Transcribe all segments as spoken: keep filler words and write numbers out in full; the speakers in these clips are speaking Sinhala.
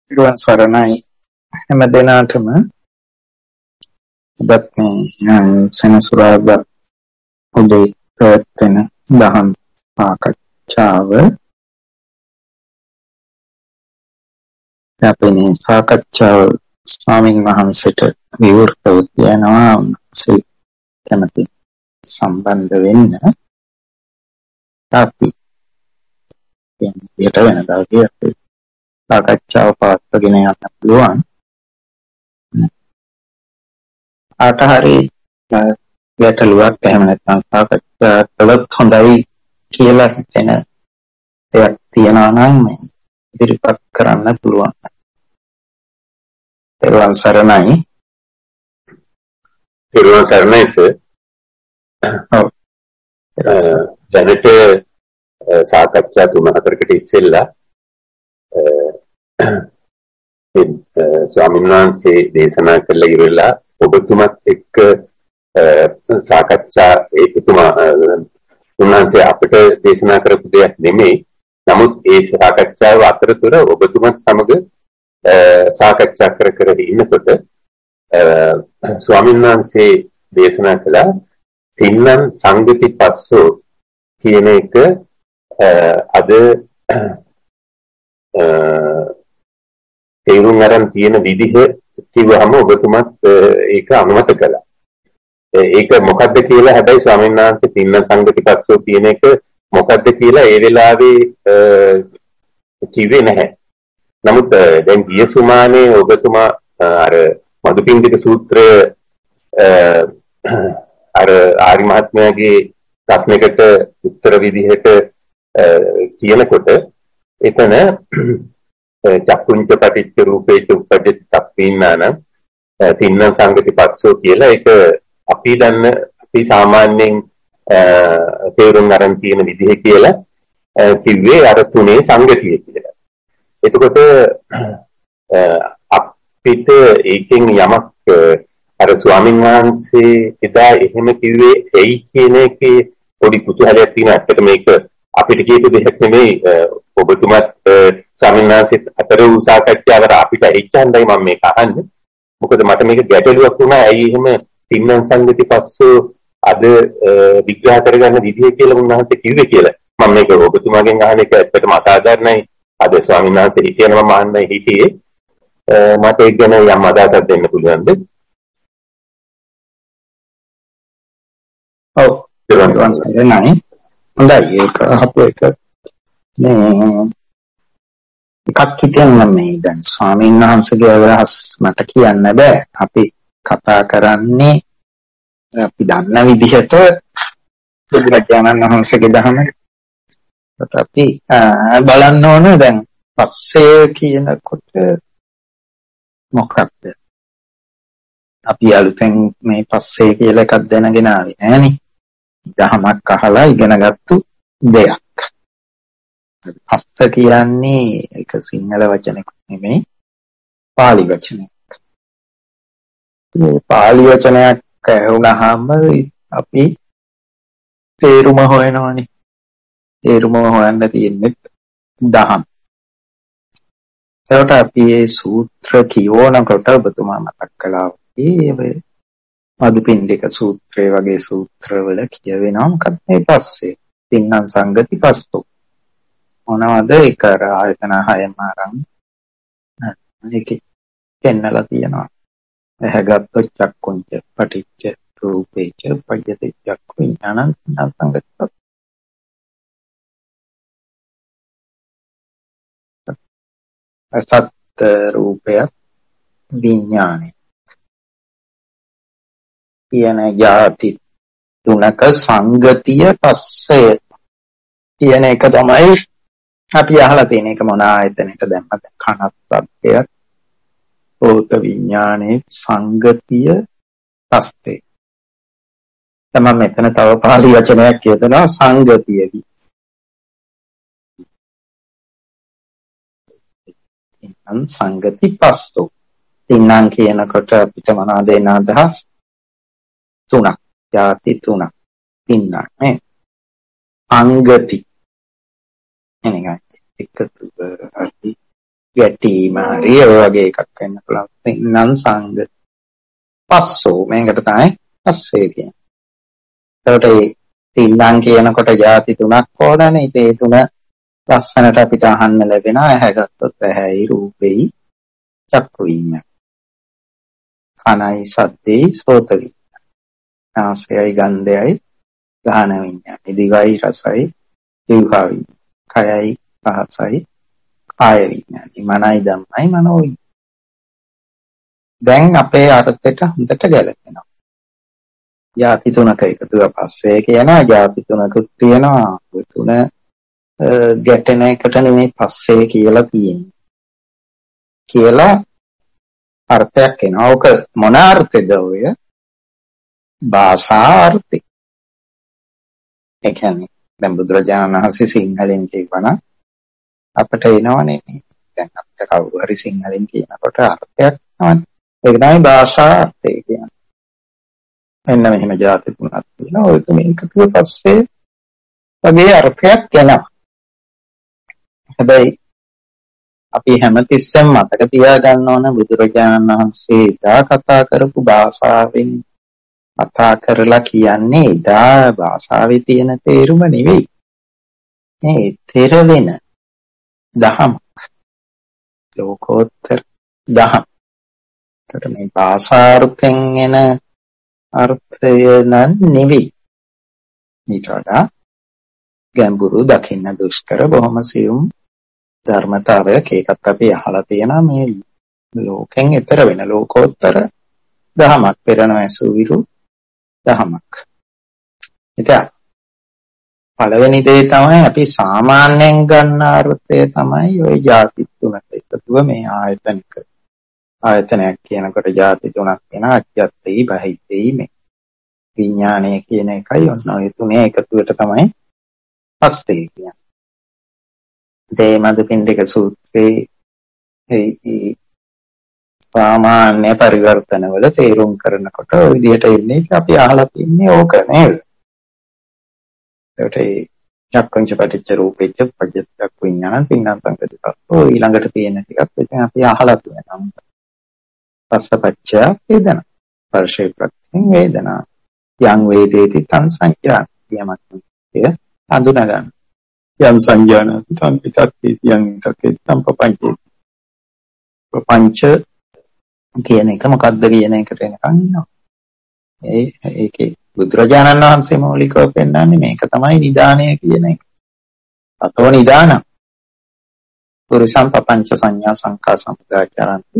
පිරුවන් සරණයි හැම දිනාටම අදත් මේ සෙනසුරාදා උදේ පැවැත්වෙන දහම් සාකච්ඡාව අපේ සාකච්ඡාව ස්වාමීන් වහන්සේට විවෘතව කියනවා සිත කැමති සම්බන්ධ වෙන්න අපි යට වෙනදා කියන්නේ සාකච්ඡාව පවත්වාගෙන යන්න පුළුවන්. ආට හරි ගැටලුවක් එහෙම නැත්නම් සාකච්ඡා කළොත් හොඳයි කියලා හිතෙන දෙයක් තියෙනවා නම් ඉදිරිපත් කරන්න පුළුවන්. පෙරවන් සරණයි. පෙරවන් සරණයි සර්. ඔව්. දැනට සාකච්ඡා තුන හතරකට ඉස්සෙල්ලා ස්වාමීන් වහන්සේ දේශනා කළ ඉවරලා ඔබතුමත් එක්ක සාකච්ඡා ඒකතුමා උන්වහන්සේ අපිට දේශනා කරපු දෙයක් නෙමෙයි. නමුත් ඒ සාකච්ඡාව අතරතුර ඔබතුමත් සමග සාකච්ඡා කර කර ඉන්නකොට ස්වාමීන් වහන්සේ දේශනා කළා තින්නම් සංගති පස්සෝ කියන එක අද තේරුම් ගන්න තියෙන විදිහ කිව්වහම ඔබතුමත් ඒක අනුමත කළා. ඒක මොකද්ද කියලා හැබැයි ස්වාමීන් වහන්සේ තින්න සංගතිපස්සෝ කියන එක මොකද්ද කියලා ඒ වෙලාවේ කිව්වේ නැහැ. නමුත් දැන් ගිය සුමානේ ඔබතුමා අර මදුපිණ්ඩික සූත්‍රය අර ආරි මහත්මයාගේ ප්‍රශ්නයකට උත්තර විදිහට කියනකොට එතන චක්කුංච පටිච්ච රූපේච උපජ්ජති තප්පීනාන තින්න සංගතිපස්සෝ කියලා ඒක අපි දන්න අපි සාමාන්‍යයෙන් තේරුම් ගන්න තියෙන විදිහ කියලා කිව්වේ අර තුනේ සංගතිය කියලා. එතකොට අපිට ඒකෙන් යමක් අර ස්වාමීන් වහන්සේ එදා එහෙම කිව්වේ එයි කියන එකේ පොඩි කුතුහලයක් තියෙනවා. ඇත්තට මේක අපිට කියපු දෙයක් නෙමෙයි. ඔබතුමත් ස්වාමීන් වහන්සේත් අතර වූ සාකච්ඡාවකට අපිට එච්චන්දයි මම මේක අහන්නේ. මොකද මට මේක ගැටලුවක් වුණා. ඇයි එහෙම තින්නම් සංගතිපස්සෝ අද විග්‍රහ කරගන්න විදිය කියලා උන්වහන්සේ කිව්වේ කියලා. මම මේක ඔබතුමාගෙන් අහන එක ඇත්තටම අසාධාරණයි. අද ස්වාමීන් වහන්සේ හිතේනම මහන්නයි හිටියේ. මට ඒක ගැන යම් අදහසක් දෙන්න පුළුවන්ද? ඔව්. ඒක නෑ. හොඳයි ඒක අහපු එක මේ එකක් හිතෙන්න මේ දැන් ස්වාමීන් වහන්සේගේ අදහස් මට කියන්න බෑ. අපි කතා කරන්නේ අපි දන්න විදිහට බුදුරජාණන් වහන්සේගේ දහමට අපි බලන්න ඕන දැන් පස්සේ කියනකොට මොකක්ද අපි අලුතෙන් මේ පස්සේ කියලා එකක් දැනගෙන ආවේ නෑනේ. දහමක් අහලා ඉගෙනගත්තු දෙයක්. පස්ස කියන්නේ ඒක සිංහල වචනයක් නෙමෙයි පාලි වචනයක්. මේ පාලි වචනයක් වුණාම අපි තේරුම හොයනවානේ. තේරුම හොයන්න තියෙන්නේ දහම්. ඒකට අපි මේ සූත්‍ර කියවනකොට ඔබතුමා මතක් කළා වගේ මදුපිණ්ඩික සූත්‍රය වගේ සූත්‍රවල කියවෙනවා මොකක්ද මේ පස්සේ තින්නම් සංගති පස්සෝ මොනවද ඒක ආයතන හයම අරන් මේකේ පෙන්නලා තියෙනවා. ඇහැගත්තු චක්කුංච පටිච්ච රූපේච උපජ්ජති චක්ඛු විඥානං සංගතෝ අසත් රූපය විඥානයි කියන යාති තුනක සංගතිය පස්සේ කියන එක තමයි අපි අහලා තියෙන එක. මොන ආයතනෙට දැම්මද කනස්සබ්දය ඕත විඥානයේ සංගතිය පස්සේ තමයි මෙතන තව පාලි වචනයක් කියනවා සංගතියදී. තින්නම් සංගති පස්සෝ තින්නම් කියනකොට අපිට මොනවද එන අදහස්? තුනක්. යාති තුනක්. තින්නම් නේ. අංගති එනිකයි එකතු කරලා ගැටීම හරි ඔය වගේ එකක් වෙන්න පුළුවන්. නම් සංග පස්සෝ මේකට තමයි පස්සේ කියන්නේ. ඒකට ඒ තින්නම් කියනකොට ಜಾති තුනක් ඕනනේ. ඒ තුන ලස්සනට අපිට අහන්න ලැබෙනවා. ඇහැ ගත්තොත් ඇහැයි රූපෙයි චක්කු විඤ්ඤාණය. කනයි සද්දෙයි සෝත විඤ්ඤාණය. නාසයයි ගන්ධයයි ගාහන විඤ්ඤාණය. දිවයි රසයි ජීවහා විඤ්ඤාණය. කයයි පහසයි කාය විඤ්ඤාණය. මනයි ධම්මයි මනෝ විඤ්ඤාණය. දැන් අපේ අර්ථයට හොඳට ගැලපෙනවා. ಜಾති තුනක එකතුව පස්සේ කියනවා. ಜಾති තුනකුත් තියෙනවා. ඔය තුන ගැටෙන එකට නෙමෙයි පස්සේ කියලා තියෙන්නේ. කියලා අර්ථයක් එනවා. ඕක මොන අර්ථෙද ඔය? භාෂාර්ථය. ඒ කියන්නේ දැන් බුදුරජාණන් වහන්සේ සිංහලෙන් කියවනම් අපිට එනවනේ මේ. දැන් අපිට කවුරු හරි සිංහලෙන් කියනකොට අර්ථයක් එනවනේ. ඒක තමයි භාෂාර්ථය කියන්නේ. මෙන්න මෙහෙම ಜಾති තුනක් තියෙනවා. ඔය තුන එකතුව පස්සේ වගේ අර්ථයක් එනවා. හැබැයි අපි හැමතිස්සෙම මතක තියාගන්න ඕන බුදුරජාණන් වහන්සේ එදා කතා කරපු භාෂාවෙන් කතා කරලා කියන්නේ එදා භාෂාවේ තියෙන තේරුම නෙවෙයි. මේ ඊතර වෙන දහමක්. ලෝකෝත්තර දහම. ඒතර මේ භාෂාර්ථයෙන් එන අර්ථය නම් නෙවෙයි. ඊට වඩා ගැඹුරු දකින්න දුෂ්කර බොහොම සියුම් ධර්මතාවයක්. ඒකත් අපි අහලා තියෙනවා. මේ ලෝකෙන් ඈතර වෙන ලෝකෝත්තර දහමක්, පෙරණැසු විරු දහමක්. ඉතින් පළවෙනි දේ තමයි අපි සාමාන්‍යයෙන් ගන්න අර්ථය තමයි ওই ಜಾති තුනක එකතුව මේ ආයතනික ආයතනයක් කියනකොට ಜಾති තුනක් වෙනවා. අජ්ජත්තේ බහිත්තේ මේ විඥානය කියන එකයි ඔන්න ඔය තුනේ එකතුවට තමයි පස්සේ කියන්නේ. ඒ මදුපිණ්ඩික සූත්‍රයේ ඒ සාමාන්‍ය පරිවර්තන වල තේරුම් කරනකොට ඔය විදිහට ඉන්නේ අපි අහලා තින්නේ ඕක නේද? ඒකට ඒ චක්කංච පටිච්ච රූපෙච්ච පජ්ජත් විඥාන තින්නම් සංකතිපස්සෝ ඊළඟට තියෙන ටිකක් ඉතින් අපි අහලා තියෙනවා. පස්සපච්ච වේදනා ස්පර්ශේ ප්‍රත්‍යයෙන් වේදනා යං වේදේති තං සංඥා යමක් කිය හඳුනා ගන්න. යම් සංඥාන තං පිටක්ති යම් තකේ සම්පපංචේ පංච කියන එක මොකද්ද කියන එකට එනකන් ඉන්නවා. ඒ ඒකේ බුදුරජාණන් වහන්සේ මৌলিකව පෙන්නන්නේ මේක තමයි නිදානය කියන එක. අතෝ නිදාන පුරිසම් පపంచ සංඥා සංකා සම්පදාචරಂತಿ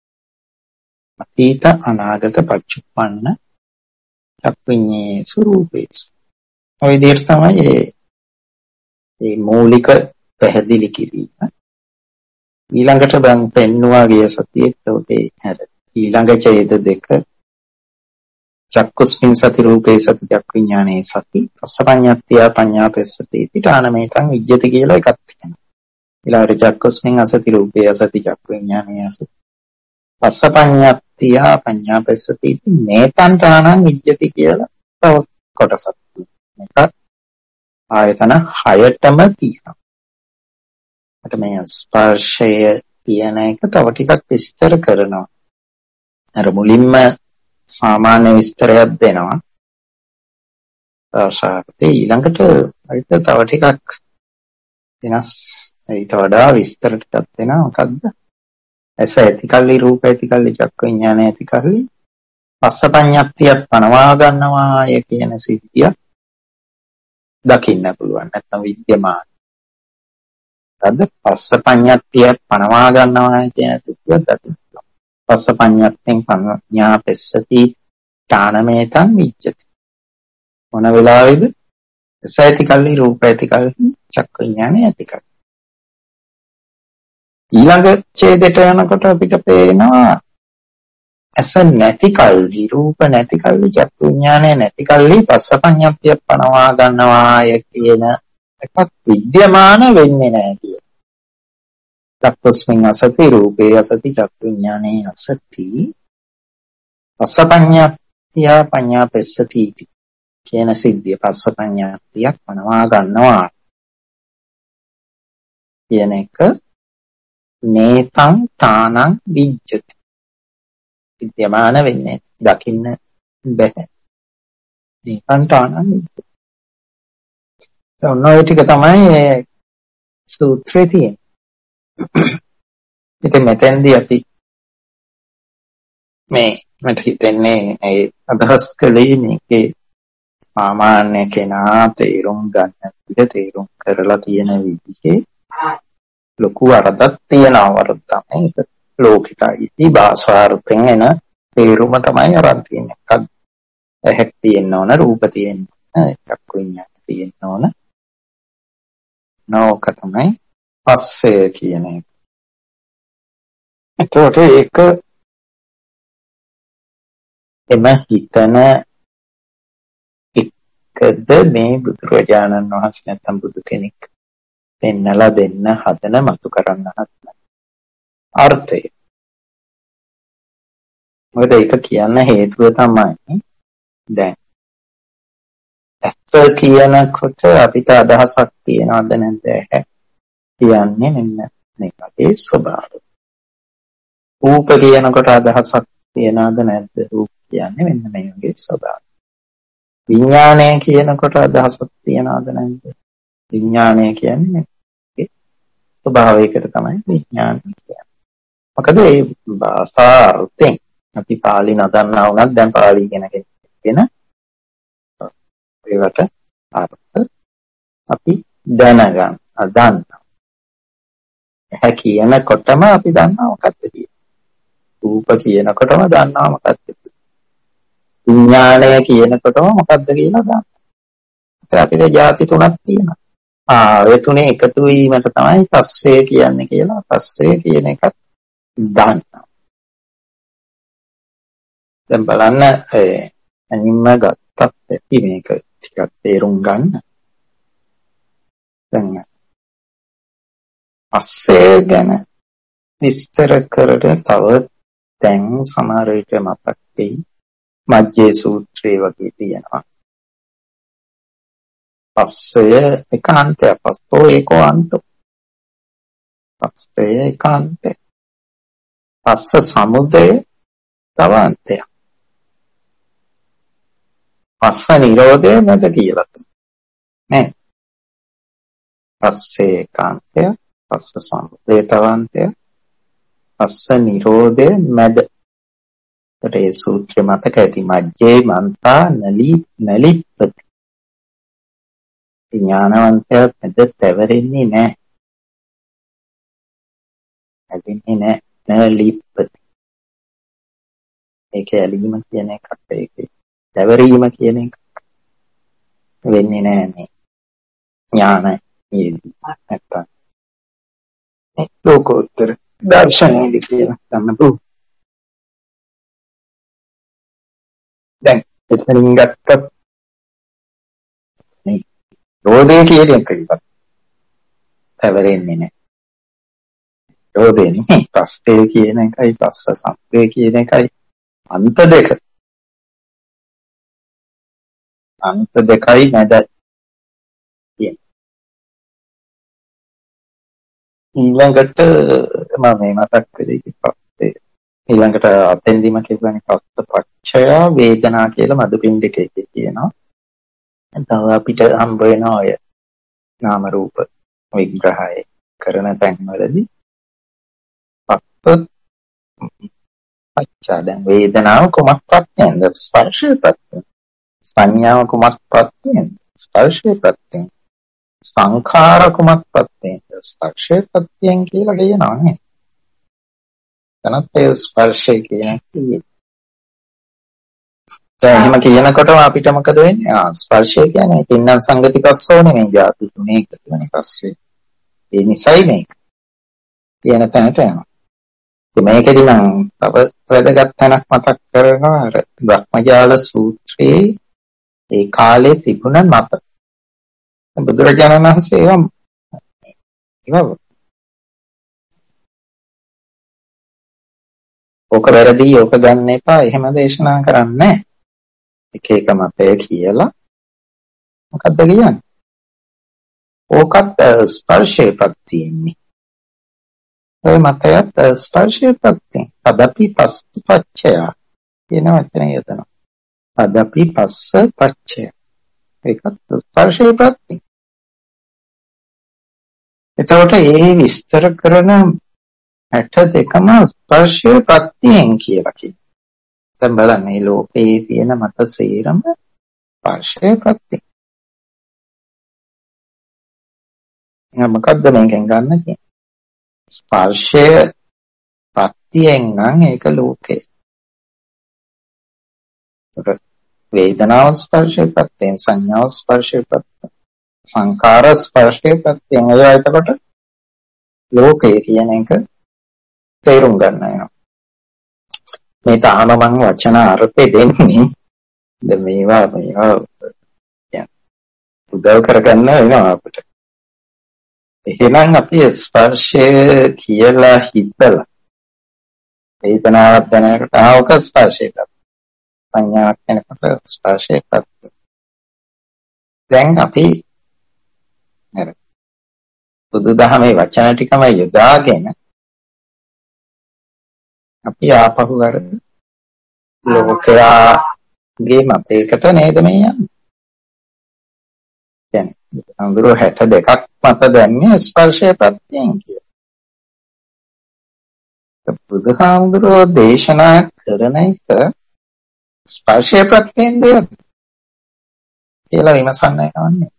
අතීත අනාගත පච්චුප්පන්න චක්ඛුඤ්ඤේ ස්වરૂපේ. ඔය විදිහට තමයි මේ මৌলিක පැහැදිලි කිරීම. ඊළඟට බං පෙන්නවා ගිය සතියේත් ඔතේ හැර ඊළඟ ඡේද දෙක චක්කුස්මින් සති රූපේ සති චක්ඛුඤ්ඤානේ සති පස්සපඤ්ඤත්තිය පඤ්ඤාපස්සති ඊටානමේතං විජ්ජති කියලා එකක් තියෙනවා. ඊළඟට චක්කුස්මින් අසති රූපේ අසති චක්ඛුඤ්ඤානේ අසති පස්සපඤ්ඤත්තිය පඤ්ඤාපස්සති මේතං තානං විජ්ජති කියලා තව කොටසක් තියෙනවා. ආයතන හයටම තියෙනවා. අට මේ ස්පර්ශය කියන එක තව ටිකක් විස්තර කරනවා. අර මුලින්ම සාමාන්‍ය විස්තරයක් දෙනවා. ආශාර්ථේ ඊළඟට අයිත තව ටිකක් වෙනස් ඊට වඩා විස්තර ටිකක් දෙනවා. මොකද්ද? ඇස ඇතිකල්ලි රූප ඇතිකල්ලි චක්ක විඥානය ඇතිකල්ලි පස්සපඤ්ඤත්තිය පනවා ගන්නවාය කියන සිද්ධිය දකින්න පුළුවන්. නැත්නම් විද්‍යමාන. අද පස්සපඤ්ඤත්තිය පනවා ගන්නවා කියන සිද්ධිය දකින්න. පස්සපඤ්ඤත්තෙන් පඤ්ඤාපස්සති ඨානමේතං විජ්ජති. මොන වෙලාවේද? ඇස ඇතිකල්ලි රූප ඇතිකල්ලි චක්ක විඥානය ඇතිකල්ලි. ඊළඟ ඡේදයට යනකොට අපිට පේනවා ඇස නැති කල්ලි රූප නැති කල්ලි චක්කු විඥානය නැති කල්ලි පස්සපඤ්ඤත්තිය පනවා ගන්නවාය කියන එකක් විද්‍යමාන වෙන්නේ නැහැ කියන. චක්කුස්මින් අසති රූපේ අසති චක්කු විඥානේ අසති පස්සපඤ්ඤත්තිය පඤ්ඤාපස්සති කියන සිද්ධිය පස්සපඤ්ඤත්තිය පනවා ගන්නවා කියන එක නේතං තානං විජ්ජති. විද්‍යමාන වෙන්නේ දකින්න බැහැ. නේතං තානං විජ්ජති. ඔන්න ඔය ටික තමයි මේ සූත්‍රයේ තියෙන්නේ. ඉතින් මෙතෙන්දී අපි මේ මට හිතෙන්නේ ඒ අදහස් කළේ මේකේ සාමාන්‍ය කෙනා තේරුම් ගන්න විදිහ තේරුම් කරලා තියෙන විදිහේ ලොකු වරදක් තියෙනවා. වරද තමයි ඒක ලෝකිකයි භාෂාර්ථයෙන් එන තේරුම තමයි අරන් තියෙන්නේ. එකක් ඇහක් තියෙන්න ඕන, රූප තියෙන්න ඕන, එකක් විඤ්ඤාණ තියෙන්න ඕන. නෝක තමයි පස්සය කියන එක. එතකොට ඒක එම හිතන එකද මේ බුදුරජාණන් වහන්සේ නැත්නම් බුදු කෙනෙක් පෙන්නලා දෙන්න හදන මතු කරන්න හදන අර්ථය. මොකද ඒක කියන්න හේතුව තමයි දැන් ඇත්ත කියනකොට අපිට අදහසක් තියනවද නැද්ද කියන්නේ මෙන්න මේ වගේ ස්වභාවය. රූප කියනකොට අදහසක් තියනවද නැද්ද? රූප කියන්නේ මෙන්න මේ වගේ ස්වභාවය. විඥානය කියනකොට අදහසක් තියනවද නැද්ද? විඥානය කියන්නේ ස්වභාවයකට තමයි විඥානය කියන්නේ. මොකද ඒ භාෂාර්ථයෙන් අපි පාලි නදන්නා වුණත් දැන් පාලි කියන කෙන ඒවට අර්ථ අපි දැනගන්න අදන්නා. එහා කියනකොටම අපි දන්නවා මොකක්ද කියන්නේ. රූප කියනකොටම දන්නවා මොකක්ද කියන්නේ. විඥානය කියනකොටම මොකක්ද කියලා දන්නවා. ඒත් අපිට ಜಾති තුනක් තියෙනවා. ආ ඒ තුනේ එකතු වීමට තමයි පස්සේ කියන්නේ කියලා. පස්සේ කියන එකත් දන්නවා. දැන් බලන්න අනිම්ම ගත්තත් ඇති මේක ටිකක් තේරුම් ගන්න. දැන් පස්සේ ගැන විස්තර කරලා තව දැන් සමහර විට මතක් වෙයි. මජ්ජේ සූත්‍රයේ වගේ තියෙනවා. පස්සය ඒකාන්තය පස්සෝ ඒකාන්තෝ. පස්සය ඒකාන්තය. පස්ස සමුදය තව අන්තයක්. පස්ස නිරෝධය මැද කියලා නේ. පස්සේ ඒකාන්තය, පස්ස සමුදය තව අන්තයක්, පස්ස නිරෝධය මැද. ඒ සූත්‍රය මතක ඇති. මජ්ජේ මන්තා නලි නලිප්පති. ඥානවන්තයා මැද තැවරෙන්නේ නැහැ. ඇදෙන්නේ නැහැ. නලිප්පති. ඒක ඇලීම කියන එකක්. ඒකේ තැවරීම කියන එක වෙන්නේ නැහැ මේ ඥානයි නැත්තම් ඒ ලෝකෝත්තර දර්ශනයේදී කියලා ගන්න පුළුවන්. දැන් එතනින් ගත්තත් මේ රෝධය කියන එක ඉවත් තැවරෙන්නේ නැහැ. රෝධය නෙමෙයි පස්සේ කියන එකයි පස්ස සම්පේ කියන එකයි අන්ත දෙක. අන්ත දෙකයි නැද කියන්නේ. ඊළඟට මම මේ මතක් කරේ පස්සේ ඊළඟට අතෙන්දිම කියන්නේ පස්සපච්චය වේදනා කියලා මදුපිණ්ඩිකයේ කියනවා. තව අපිට හම්බ වෙන ඔය නාම රූප විග්‍රහය කරන තැන්වලදී පස්ස පච්චා දැන් වේදනාව කොමක් ප්‍රත්‍යයෙන්ද? ස්පර්ශය ප්‍රත්‍යයෙන්. සංඥාව කුමක් ප්‍රත්‍යයෙන්ද? ස්පර්ශය ප්‍රත්‍යයෙන්. සංඛාර කුමක් ප්‍රත්‍යයෙන්ද? ස්පර්ශය ප්‍රත්‍යයෙන් කියලා කියනවා නේ. තනත් ඒ ස්පර්ශය කියන්නේ. දැන් එහෙම කියනකොටම අපිට මොකද වෙන්නේ? ආ ස්පර්ශය කියන්නේ තින්නම් සංගති පස්සෝනේ මේ જાති තුනේ එකතු වෙන පස්සේ. ඒ නිසයි මේක. කියන තැනට යනවා. මේකෙදි නම් තව වැදගත් තැනක් මතක් කරනවා අර බ්‍රහ්මජාල සූත්‍රයේ ඒ කාලේ තිබුණ මත. බුදුරජාණන් වහන්සේ ඒවා ඒවා ඕක වැරදි ඕක ගන්න එපා එහෙම දේශනා කරන්නේ නැහැ. එක එක මතය කියලා මොකද්ද කියන්නේ? ඕකත් ස්පර්ශයේ ප්‍රත්‍යයෙන්නේ. ඔය මතයත් ස්පර්ශය ප්‍රත්‍යයෙන් තදපි පස්ස පච්චය කියන වචනේ යතනවා. තදපි පස්ස පච්චය. ඒකත් ස්පර්ශය ප්‍රත්‍යයෙන්. එතකොට ඒ විස්තර කරන හැට දෙකම ස්පර්ශය ප්‍රත්‍යයෙන් කියලා කියනවා. දැන් බලන්න මේ ලෝකයේ තියෙන මත සේරම ස්පර්ශය ප්‍රත්‍යයෙන්. එහෙනම් මොකද්ද මේකෙන් ගන්න කියන්නේ? ස්පර්ශය ප්‍රත්‍යයෙන් නම් ඒක ලෝකේ. වේදනාව ස්පර්ශය ප්‍රත්‍යයෙන්, සංඥාව ස්පර්ශය ප්‍රත්‍යයෙන්, සංකාර ස්පර්ශය ප්‍රත්‍යයෙන්. ඔය එතකොට ලෝකේ කියන එක තේරුම් ගන්න වෙනවා. මේ තාම මම වචන අර්ථය දෙන්නේ දැන් මේවා මේවා උදව් කරගන්න වෙනවා අපිට. එහෙනම් අපි ස්පර්ශය කියලා හිතලා වේදනාවක් දැනනකොට ආවක ස්පර්ශයක් සංඥාවක් වෙනකොට ස්පර්ශයක් දැන් අපි නේද බුදුදහමේ වචන ටිකම යොදාගෙන අපි ආපහු අර ලෝකයාගේ මතයකට නේද මේ යන්නේ. කියන්නේ අඳුර හැට දෙකක් මත දැන්නේ ස්පර්ශය ප්‍රත්‍යයෙන් කියලා. බුදුහාමුදුරෝ දේශනා කරන එක ස්පර්ශය ප්‍රත්‍යයෙන් දෙයක් කියලා විමසන්න යනවන්නේ.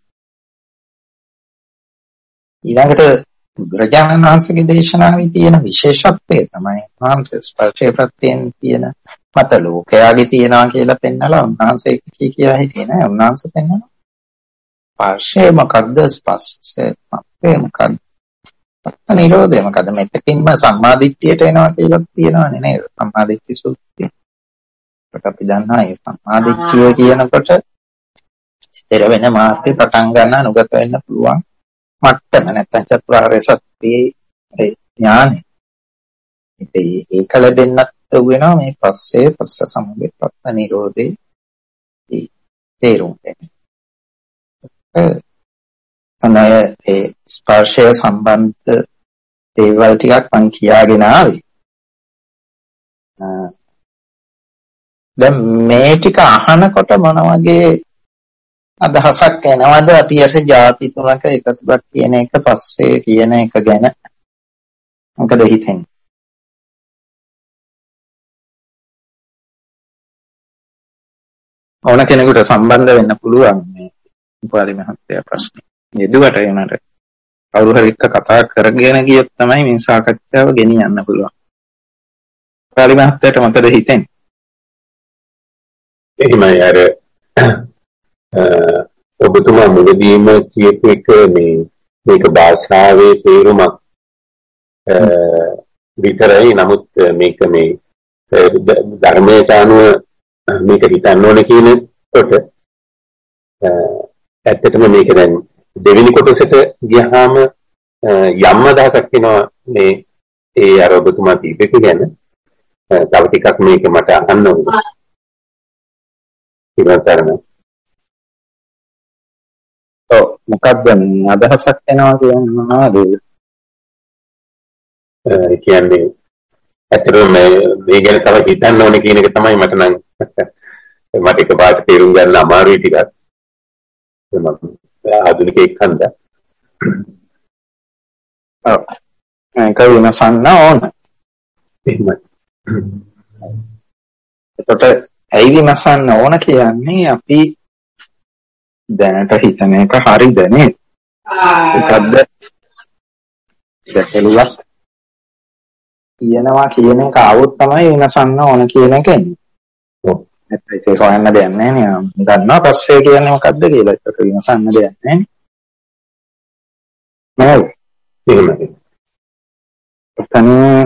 ඊළඟට බුදුරජාණන් වහන්සේගේ දේශනාවේ තියෙන විශේෂත්වය තමයි උන්වහන්සේ ස්පර්ශය ප්‍රත්‍යයෙන් තියෙන මත ලෝකයාගේ තියනවා කියලා පෙන්නලා උන්වහන්සේ කී කියලා හිතේ නෑ. උන්වහන්සේ පෙන්නනවා ස්පර්ශය මොකද්ද? ස්පර්ශය මොකක්ද? නිරෝධය මොකද්ද? මෙතකින්ම සම්මාදිට්ඨියට එනවා කියලා තියෙනවනේ නේද? සම්මාදිට්ඨි සූත්‍රය. ඒකට අපි දන්නවා මේ සම්මාදිට්ඨිය කියනකොට ස්ථිර වෙන මාර්ගය පටන් ගන්න අනුගත වෙන්න පුළුවන් මට්ටම නැත්නම් චතුරාර්ය සත්‍යයේ ඥානෙ. ඉතින් ඒක ලැබෙන්නත් වෙනවා මේ පස්සේ පස්ස සමුදය පස්ස නිරෝධේ තේරුම් ගන්න. අනය ඒ ස්පර්ශය සම්බන්ධ දේවල් ටිකක් මම කියාගෙන ආවේ. දැන් මේ ටික අහනකොට මොන වගේ අදහසක් එනවද අපි අර ಜಾති තුනක එකතුවක් කියන එක පස්සේ කියන එක ගැන මොකද හිතෙන්නේ? ඕන කෙනෙකුට සම්බන්ධ වෙන්න පුළුවන් මේ උපාලි මහත්තයා ප්‍රශ්නේ. යෙදුවට එනට කවුරු හරි එක්ක කතා කරගෙන ගියොත් තමයි මේ සාකච්ඡාව ගෙනියන්න පුළුවන්. උපාලි මහත්තයාට මොකද හිතෙන්නේ? එහෙමයි අර ඔබතුමා මුලදීම කියපු එක මේ මේක භාෂාවේ තේරුමක් විතරයි. නමුත් මේක මේ ධර්මයට අනුව මේක හිතන්න ඕනේ කියනකොට ඇත්තටම මේක දැන් දෙවෙනි කොටසට ගියාම යම් අදහසක් වෙනවා මේ ඒ අර ඔබතුමා දීපේක ගැන. තව ටිකක් මේක මට අහන්න ඕනේ. ඉවසරන. ඔව් මොකක්ද අදහසක් වෙනවා කියන්නේ මොනවද? ඒ කියන්නේ ඇත්තටම මේ ගැන තව හිතන්න ඕනේ කියන එක තමයි මට නම් මට එකපාරට තේරුම් ගන්න අමාරුයි ටිකක්. මම ආධුනිකයෙක් හන්දා. ඔව් ඒක විමසන්න ඕන. එහෙමයි. එතකොට ඇයි විමසන්න ඕන කියන්නේ අපි දැනට හිතන එක හරිද නේද? ඒකද්ද දැකලුවක් කියනවා කියන එක આવොත් තමයි විමසන්න ඕන කියන එක එන්නේ. ඔව්. නැත්නම් ඒක හොයන්න දෙයක් නැහැ නේ. දන්නවා පස්සේ කියන්නේ මොකද්ද කියලා. ඒක විමසන්න දෙයක් නැහැ නේ. නේද? එහෙමයි. එතන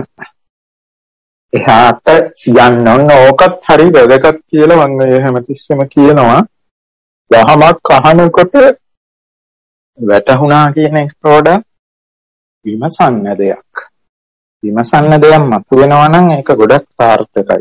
එහාට යන්න ඕන ඕකත් හරි වැදගත් කියලා මම හැමතිස්සෙම කියනවා. දහමක් අහනකොට වැටහුණා කියන එකට වඩා විමසන්න දෙයක්. විමසන්න දෙයක් මතුවෙනවා නම් ඒක ගොඩක් සාර්ථකයි.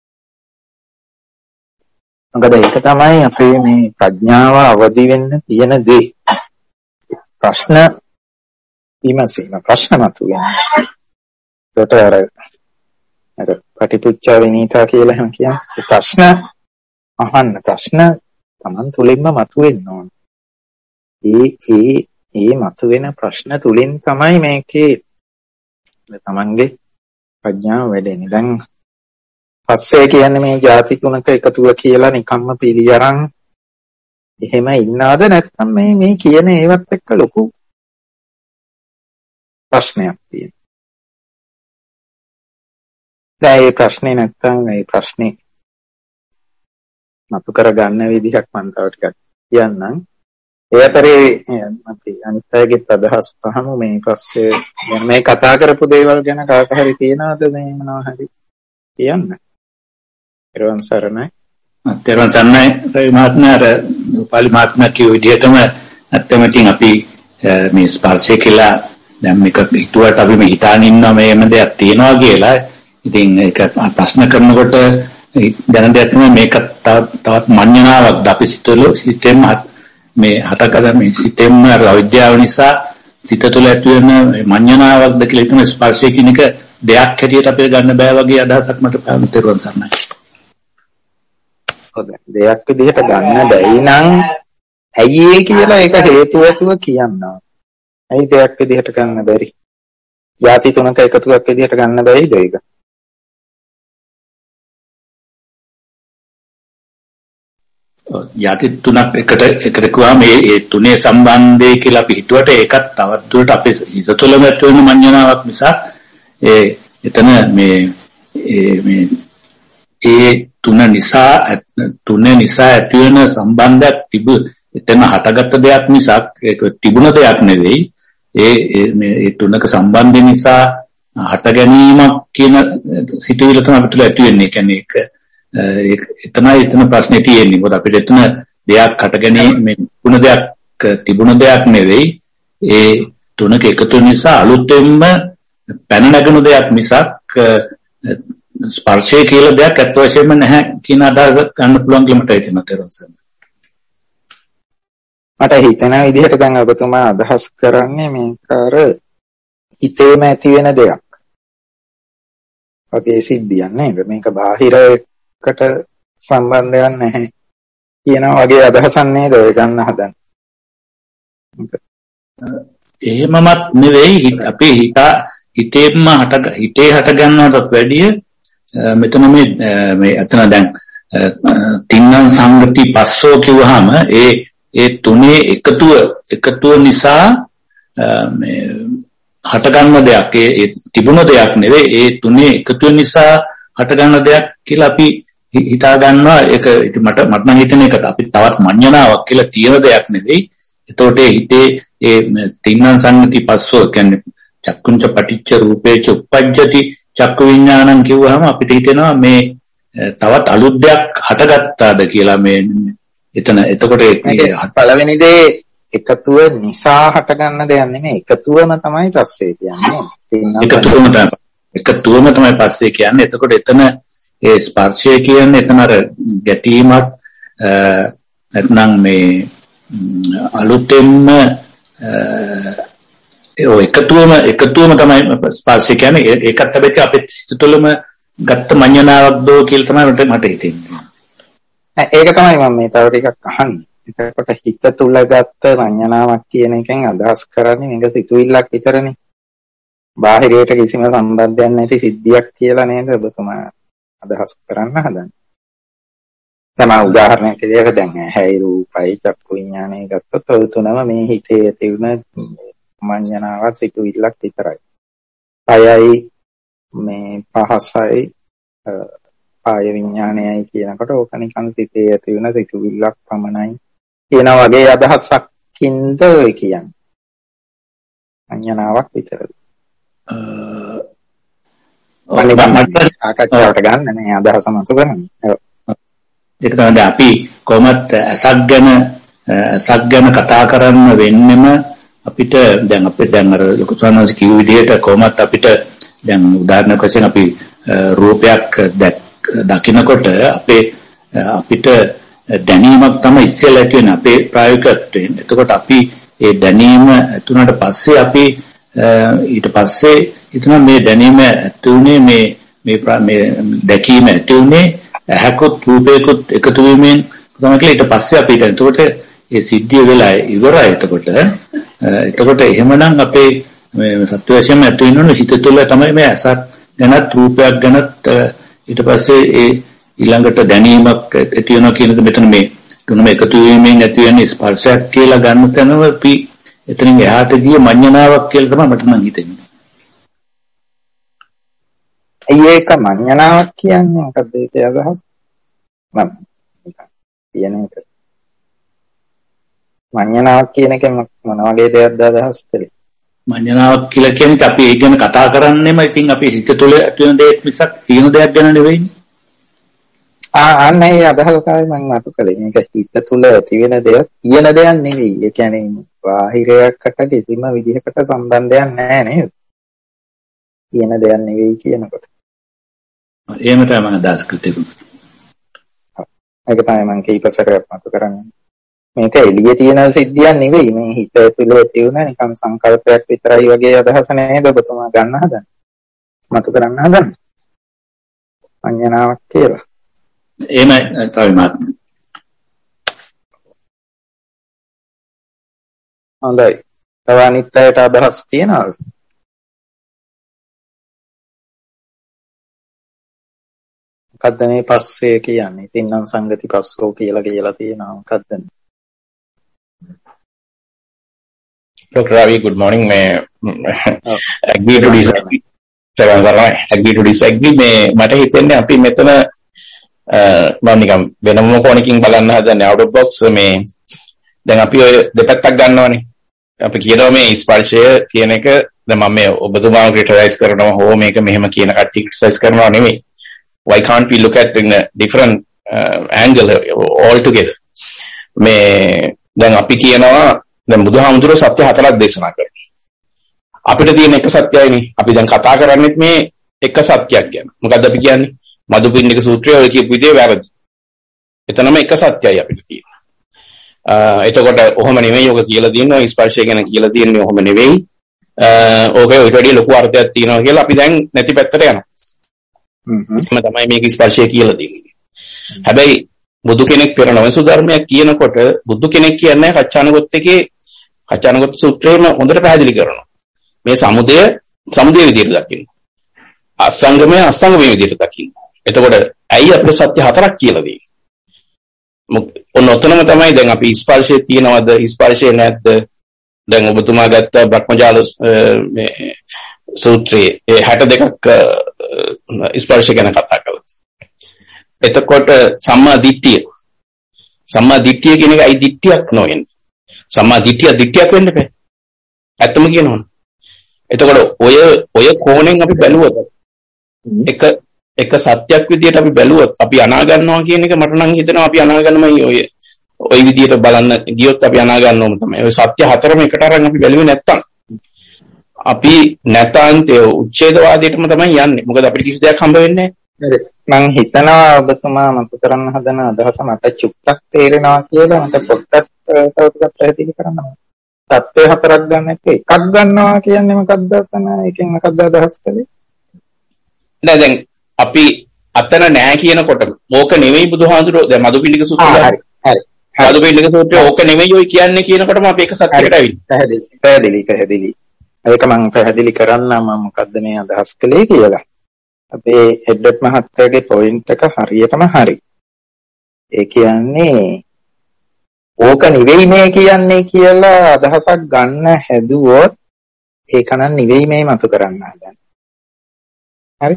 මොකද ඒක තමයි අපේ මේ ප්‍රඥාව අවදි වෙන්න තියෙන දේ. ප්‍රශ්න විමසීම ප්‍රශ්න මතුවෙන. ඒකට අර අර පටිපුච්චා විනීතා කියලා එහෙම කියන්නේ ප්‍රශ්න අහන්න ප්‍රශ්න Taman තුලින්ම මතුවෙන්න ඕන. ඒ ඒ ඒ මතුවෙන ප්‍රශ්න තුලින් තමයි මේකේ තමන්ගේ ප්‍රඥාව වැඩෙන්නේ. දැන් පස්සේ කියන්නේ මේ ಜಾති තුනක එකතුව කියලා නිකම්ම පිළි අරන් එහෙම ඉන්නාද නැත්නම් මේ මේ කියන ඒවත් එක්ක ලොකු ප්‍රශ්නයක් තියෙනවා. දැන් මේ ප්‍රශ්නේ නැත්නම් මේ ප්‍රශ්නේ මතු කරගන්න විදිහක් මම තව ටිකක් කියන්නම්. ඒ අතරේ අපි අනිත් අයගේ අදහස් අහමු. මේ පස්සේ මේ කතා කරපු දේවල් ගැන කාට හරි තියනවද මේ මොනවා හරි කියන්න? ඊරවන් සරණයි. ඊරවන් සරණයි රවි මහත්මයා අර උපාලි මහත්මයා කියු විදිහටම නැත්නම් ඉතින් අපි මේ ස්පර්ශය කියලා දැන් මේක හිතුවට අපි මේ හිතාන ඉන්නවා මේම දෙයක් තියනවා කියලා. ඉතින් ඒක ප්‍රශ්න කරනකොට දැන දෙයක් තමයි මේක තවත් මඤ්ඤණාවක් අපි සිතවල සිතෙම මේ හටගන්න මේ සිතෙම අවිද්‍යාව නිසා සිත තුළ ඇති වෙන මඤ්ඤණාවක්ද කියලා හිතන ස්පර්ශය කියන එක දෙයක් හැටියට අපිට ගන්න බෑ වගේ අදහසක් මට තේරුම් ගන්නයි. හොඳයි. දෙයක් විදිහට ගන්න බැයි නම් ඇයි ඒ කියලා ඒක හේතුව ඇතුව කියනවා. ඇයි දෙයක් විදිහට ගන්න බැරි? ಜಾති තුනක එකතුවක් විදිහට ගන්න බැයිද ඒක? ಜಾති තුනක් එකට එකට කිව්වා මේ ඒ තුනේ සම්බන්ධය කියලා අපි හිතුවට ඒකත් තවත් දුරට අපේ හිත තුළම ඇති වෙන මඤ්ඤණාවක් නිසා ඒ එතන මේ ඒ මේ ඒ තුන නිසා තුන නිසා ඇති වෙන සම්බන්ධයක් තිබු එතන හටගත්ත දෙයක් නිසා ඒක තිබුණ දෙයක් නෙවෙයි. ඒ මේ ඒ තුනක සම්බන්ධය නිසා හට ගැනීමක් කියන සිතුවිල්ල තමයි අපිට ඇති වෙන්නේ. කියන්නේ ඒක එතනයි එතන ප්‍රශ්නේ තියෙන්නේ. මොකද අපිට එතන දෙයක් හට ගැනීම මේ තුන දෙයක් තිබුණ දෙයක් නෙවෙයි. ඒ තුනක එකතු නිසා අලුතෙන්ම පැන නැගුණු දෙයක් මිසක් ස්පර්ශය කියලා දෙයක් අත් වශයෙන්ම නැහැ කියන අදහස ගන්න පුළුවන් කියලා මට හිතෙනවා තේරුම් මට හිතෙන විදිහට දැන් ඔබතුමා අදහස් කරන්නේ මේක අර හිතේම ඇති වෙන දෙයක්. වගේ සිද්ධියක් නේද? මේක බාහිරකට සම්බන්ධයක් නැහැ කියන වගේ අදහසක් නේද ඔය ගන්න හදන්නේ? එහෙමමත් නෙවෙයි. අපේ හිත හිතේම හට හිතේ හට ගන්නවටත් වැඩිය මෙතන මේ මේ අතන දැන් තින්නම් සංගති පස්සෝ කිව්වහම ඒ ඒ තුනේ එකතුව එකතුව නිසා මේ හට ගන්න දෙයක් ඒ තිබුණ දෙයක් නෙවෙයි. ඒ තුනේ එකතුව නිසා හට ගන්න දෙයක් කියලා අපි හිතා ගන්නවා. ඒක මට මට නම් හිතෙන එකට අපි තවත් මඤ්ඤණාවක් කියලා තියෙන දෙයක් නෙවෙයි. එතකොට හිතේ ඒ තින්නම් සංගති පස්සෝ කියන්නේ චක්කුංච පටිච්ච රූපේච උප්පජ්ජති චක්කු විඥානං කිව්වහම අපිට හිතෙනවා මේ තවත් අලුත් දෙයක් හටගත්තාද කියලා මේ එතන. එතකොට පළවෙනි දේ එකතුව නිසා හටගන්න දෙයක් නෙමෙයි. එකතුවම තමයි පස්සේ කියන්නේ. එකතුවම තමයි එකතුවම තමයි පස්සේ කියන්නේ. එතකොට එතන ඒ ස්පර්ශය කියන්නේ එතන අර ගැටීමක් නැත්නම් මේ අලුතෙන්ම ඒ එකතුවම එකතුවම තමයි ස්පර්ශය කියන්නේ. ඒකත් හැබැයි අපේ සිත තුළම ගත්ත මඤ්ඤණාවක් දෝ කියලා තමයි මට මට හිතෙන්නේ. ඒක තමයි මම මේ තව ටිකක් අහන්නේ. එතකොට හිත තුල ගත්ත මඤ්ඤණාවක් කියන එකෙන් අදහස් කරන්නේ මේක සිතුවිල්ලක් විතරනේ. බාහිරයට කිසිම සම්බන්ධයක් නැති සිද්ධියක් කියලා නේද ඔබතුමා අදහස් කරන්න හදන්නේ. තමයි උදාහරණයක් විදිහට දැන් ඇහැයි රූපයි චක්කු විඥානය ගත්තොත් ඔය තුනම මේ හිතේ ඇති වුණ මඤ්ඤණාවක් සිතුවිල්ලක් විතරයි. අයයි මේ පහසයි ආය විඥානයයි කියනකොට ඕක නිකන් සිතේ ඇති වෙන සිතුවිල්ලක් පමණයි කියන වගේ අදහසක්ින්ද ඔය කියන්නේ. මඤ්ඤණාවක් විතරද? අ මට ආකච්ඡාවට ගන්න මේ අදහස මතු කරන්නේ. ඒක තමයි අපි කොහොමත් අසක් ගැන අසක් ගැන කතා කරන්න වෙන්නෙම අපිට දැන් අපේ දැන් අර ලොකු සානස් කිව් විදිහට කොහොමත් අපිට දැන් උදාහරණයක් වශයෙන් අපි රූපයක් දකිනකොට අපේ අපිට දැනීමක් තමයි ඉස්සෙල්ලා තියෙන අපේ ප්‍රායෝගිකත්වයෙන්. එතකොට අපි ඒ දැනීම තුනට පස්සේ අපි ඊට පස්සේ හිතන මේ දැනීම ඇති උනේ මේ මේ මේ දැකීම ඇති උනේ ඇහකොත් රූපයකොත් එකතු වීමෙන් තමයි කියලා ඊට පස්සේ අපිට එතකොට ඒ සිද්ධිය වෙලා ඉවරයි. එතකොට එතකොට එහෙමනම් අපේ මේ සත්‍ය වශයෙන්ම ඇති වෙනවනේ හිත තුළ තමයි මේ අසත් ගැනත් රූපයක් ගැනත් ඊට පස්සේ ඒ ඊළඟට දැනීමක් ඇති වෙනවා කියන එක මෙතන මේ තුනම එකතු වීමෙන් ඇති වෙන ස්පර්ශයක් කියලා ගන්න තැනම අපි එතනින් එහාට ගිය මඤ්ඤණාවක් කියලා තමයි මට නම් හිතෙන්නේ. ඒක මඤ්ඤණාවක් කියන්නේ මොකක්ද ඒකේ අදහස්? මම කියන එක. මඤ්ඤණාවක් කියන එක මොන වගේ දෙයක්ද අදහස් කළේ? මඤ්ඤණාවක් කියලා කියන්නේ අපි ඒ ගැන කතා කරන්නේම ඉතින් අපි හිත තුළ ඇති වෙන දෙයක් මිසක් තියෙන දෙයක් ගැන නෙවෙයිනේ. ආ අනේ අදහස තමයි මම අතු කළේ. මේක හිත තුළ ඇති වෙන දෙයක් තියෙන දෙයක් නෙවෙයි. ඒ කියන්නේ බාහිරයකට කිසිම විදිහකට සම්බන්ධයක් නැහැ නේද? තියෙන දෙයක් නෙවෙයි කියනකොට. එහෙම තමයි මම අදහස් කළේ. ඒක තමයි මම කීප සැරයක් මතු කරන්නේ. මේක එළියේ තියෙන සිද්ධියක් නෙවෙයි. මේ හිත තුළ ඇති වුණ නිකම් සංකල්පයක් විතරයි වගේ අදහස නේද ඔබතුමා ගන්න හදන්නේ. මතු කරන්න හදන්නේ. මඤ්ඤණාවක් කියලා. එහෙමයි තමයි මාත්. හොඳයි. තව අනිත් අයට අදහස් තියනවද? මොකද්ද මේ පස්සේ කියන්නේ? තින්නම් සංගති පස්සෝ කියලා කියලා තියෙනවා. මොකද්ද? Doctor Ravi, good morning. May agree to disagree. Seven සරණයි. Agree to disagree. මේ මට හිතෙන්නේ අපි මෙතන මම නිකන් වෙනම කොනකින් බලන්න හදන්නේ out of box මේ දැන් අපි ඔය දෙපැත්තක් ගන්නවනේ. අපි කියනවා මේ ස්පර්ශය කියන එක දැන් මම මේ ඔබතුමාව ක්‍රිටිසයිස් කරනවා හෝ මේක මෙහෙම කියන කට්ටිය ක්‍රිටිසයිස් කරනවා නෙමෙයි. Why can't we look at in a different uh, angle altogether? මේ දැන් අපි කියනවා දැන් බුදුහාමුදුරුවෝ සත්‍ය හතරක් දේශනා කරනවා. අපිට තියෙන එක සත්‍යයනේ. අපි දැන් කතා කරන්නේ මේ එක සත්‍යයක් ගැන. මොකද්ද අපි කියන්නේ? මදුපිණ්ඩික සූත්‍රය ඔය කියපු විදිහේ වැරදි. එතනම එක සත්‍යයි අපිට තියෙනවා. අ එතකොට ඔහොම නෙමෙයි ඔක කියලා තියෙනවා ස්පර්ශය ගැන කියලා තියෙන්නේ ඔහොම නෙවෙයි. අ ඕකේ ඊට වඩා ලොකු අර්ථයක් තියෙනවා කියලා අපි දැන් නැති පැත්තට යනවා. හ්ම් හ්ම් තමයි මේක ස්පර්ශය කියලා තියෙන්නේ. හැබැයි බුදු කෙනෙක් පෙරණවසු ධර්මයක් කියනකොට බුදු කෙනෙක් කියන්නේ කච්චානගොත් එකේ කච්චානගොත් සූත්‍රයේම හොඳට පැහැදිලි කරනවා. මේ සමුදය සමුදය විදිහට දකින්න. අසංගමය අසංගමය විදිහට දකින්න. එතකොට ඇයි අපිට සත්‍ය හතරක් කියලා දෙන්නේ? මොන ඔතනම තමයි දැන් අපි ස්පර්ශයේ තියනවද ස්පර්ශයේ නැද්ද? දැන් ඔබතුමා ගත්ත බ්‍රහ්මජාල මේ සූත්‍රයේ ඒ හැට දෙකක් ස්පර්ශ ගැන කතා කළා. එතකොට සම්මා දිට්ඨිය සම්මා දිට්ඨිය කියන එක අයි දිට්ඨියක් නොවෙන්නේ. සම්මා දිට්ඨිය දිට්ඨියක් වෙන්න බෑ. ඇත්තම කියනවනේ. එතකොට ඔය ඔය කෝණයෙන් අපි බැලුවොත් එක එක සත්‍යයක් විදියට අපි බැලුවොත් අපි අනා ගන්නවා කියන එක මට නම් හිතෙනවා අපි අනා ගන්නමයි ඔය ඔය විදියට බලන්න ගියොත් අපි අනා ගන්නවම තමයි. ඔය සත්‍ය හතරම එකට අරන් අපි බැලුවේ නැත්තම් අපි නැතාන්තයේ උච්ඡේදවාදයටම තමයි යන්නේ. මොකද අපිට කිසි දෙයක් හම්බ වෙන්නේ නැහැ. මම හිතනවා ඔබතුමා මත කරන්න හදන අදහස මට චුට්ටක් තේරෙනවා කියලා. මට පොඩ්ඩක් තව ටිකක් පැහැදිලි කරන්න. සත්‍ය හතරක් ගන්න එක එකක් ගන්නවා කියන්නේ මොකක්ද අතන? එකෙන් මොකක්ද අදහස් කළේ? නෑ දැන් අපි අතන නෑ කියනකොට ඕක නෙවෙයි බුදුහාඳුරෝ දැන් මදුපිණ්ඩික සූත්‍රය. හරි හරි. මදුපිණ්ඩික සූත්‍රය ඕක නෙවෙයි ඔය කියන්නේ කියනකොටම අපි එක සත්‍යයකට ඇවිල්ලා. පැහැදිලි පැහැදිලි පැහැදිලි. ඒක මම පැහැදිලි කරන්න මම මොකද්ද මේ අදහස් කළේ කියලා. අපේ හෙඩ්ඩට් මහත්තයාගේ පොයින්ට් එක හරියටම හරි. ඒ කියන්නේ ඕක නෙවෙයි මේ කියන්නේ කියලා අදහසක් ගන්න හැදුවොත් ඒක නම් නෙවෙයි මේ මතු කරන්න හදන්නේ. හරි?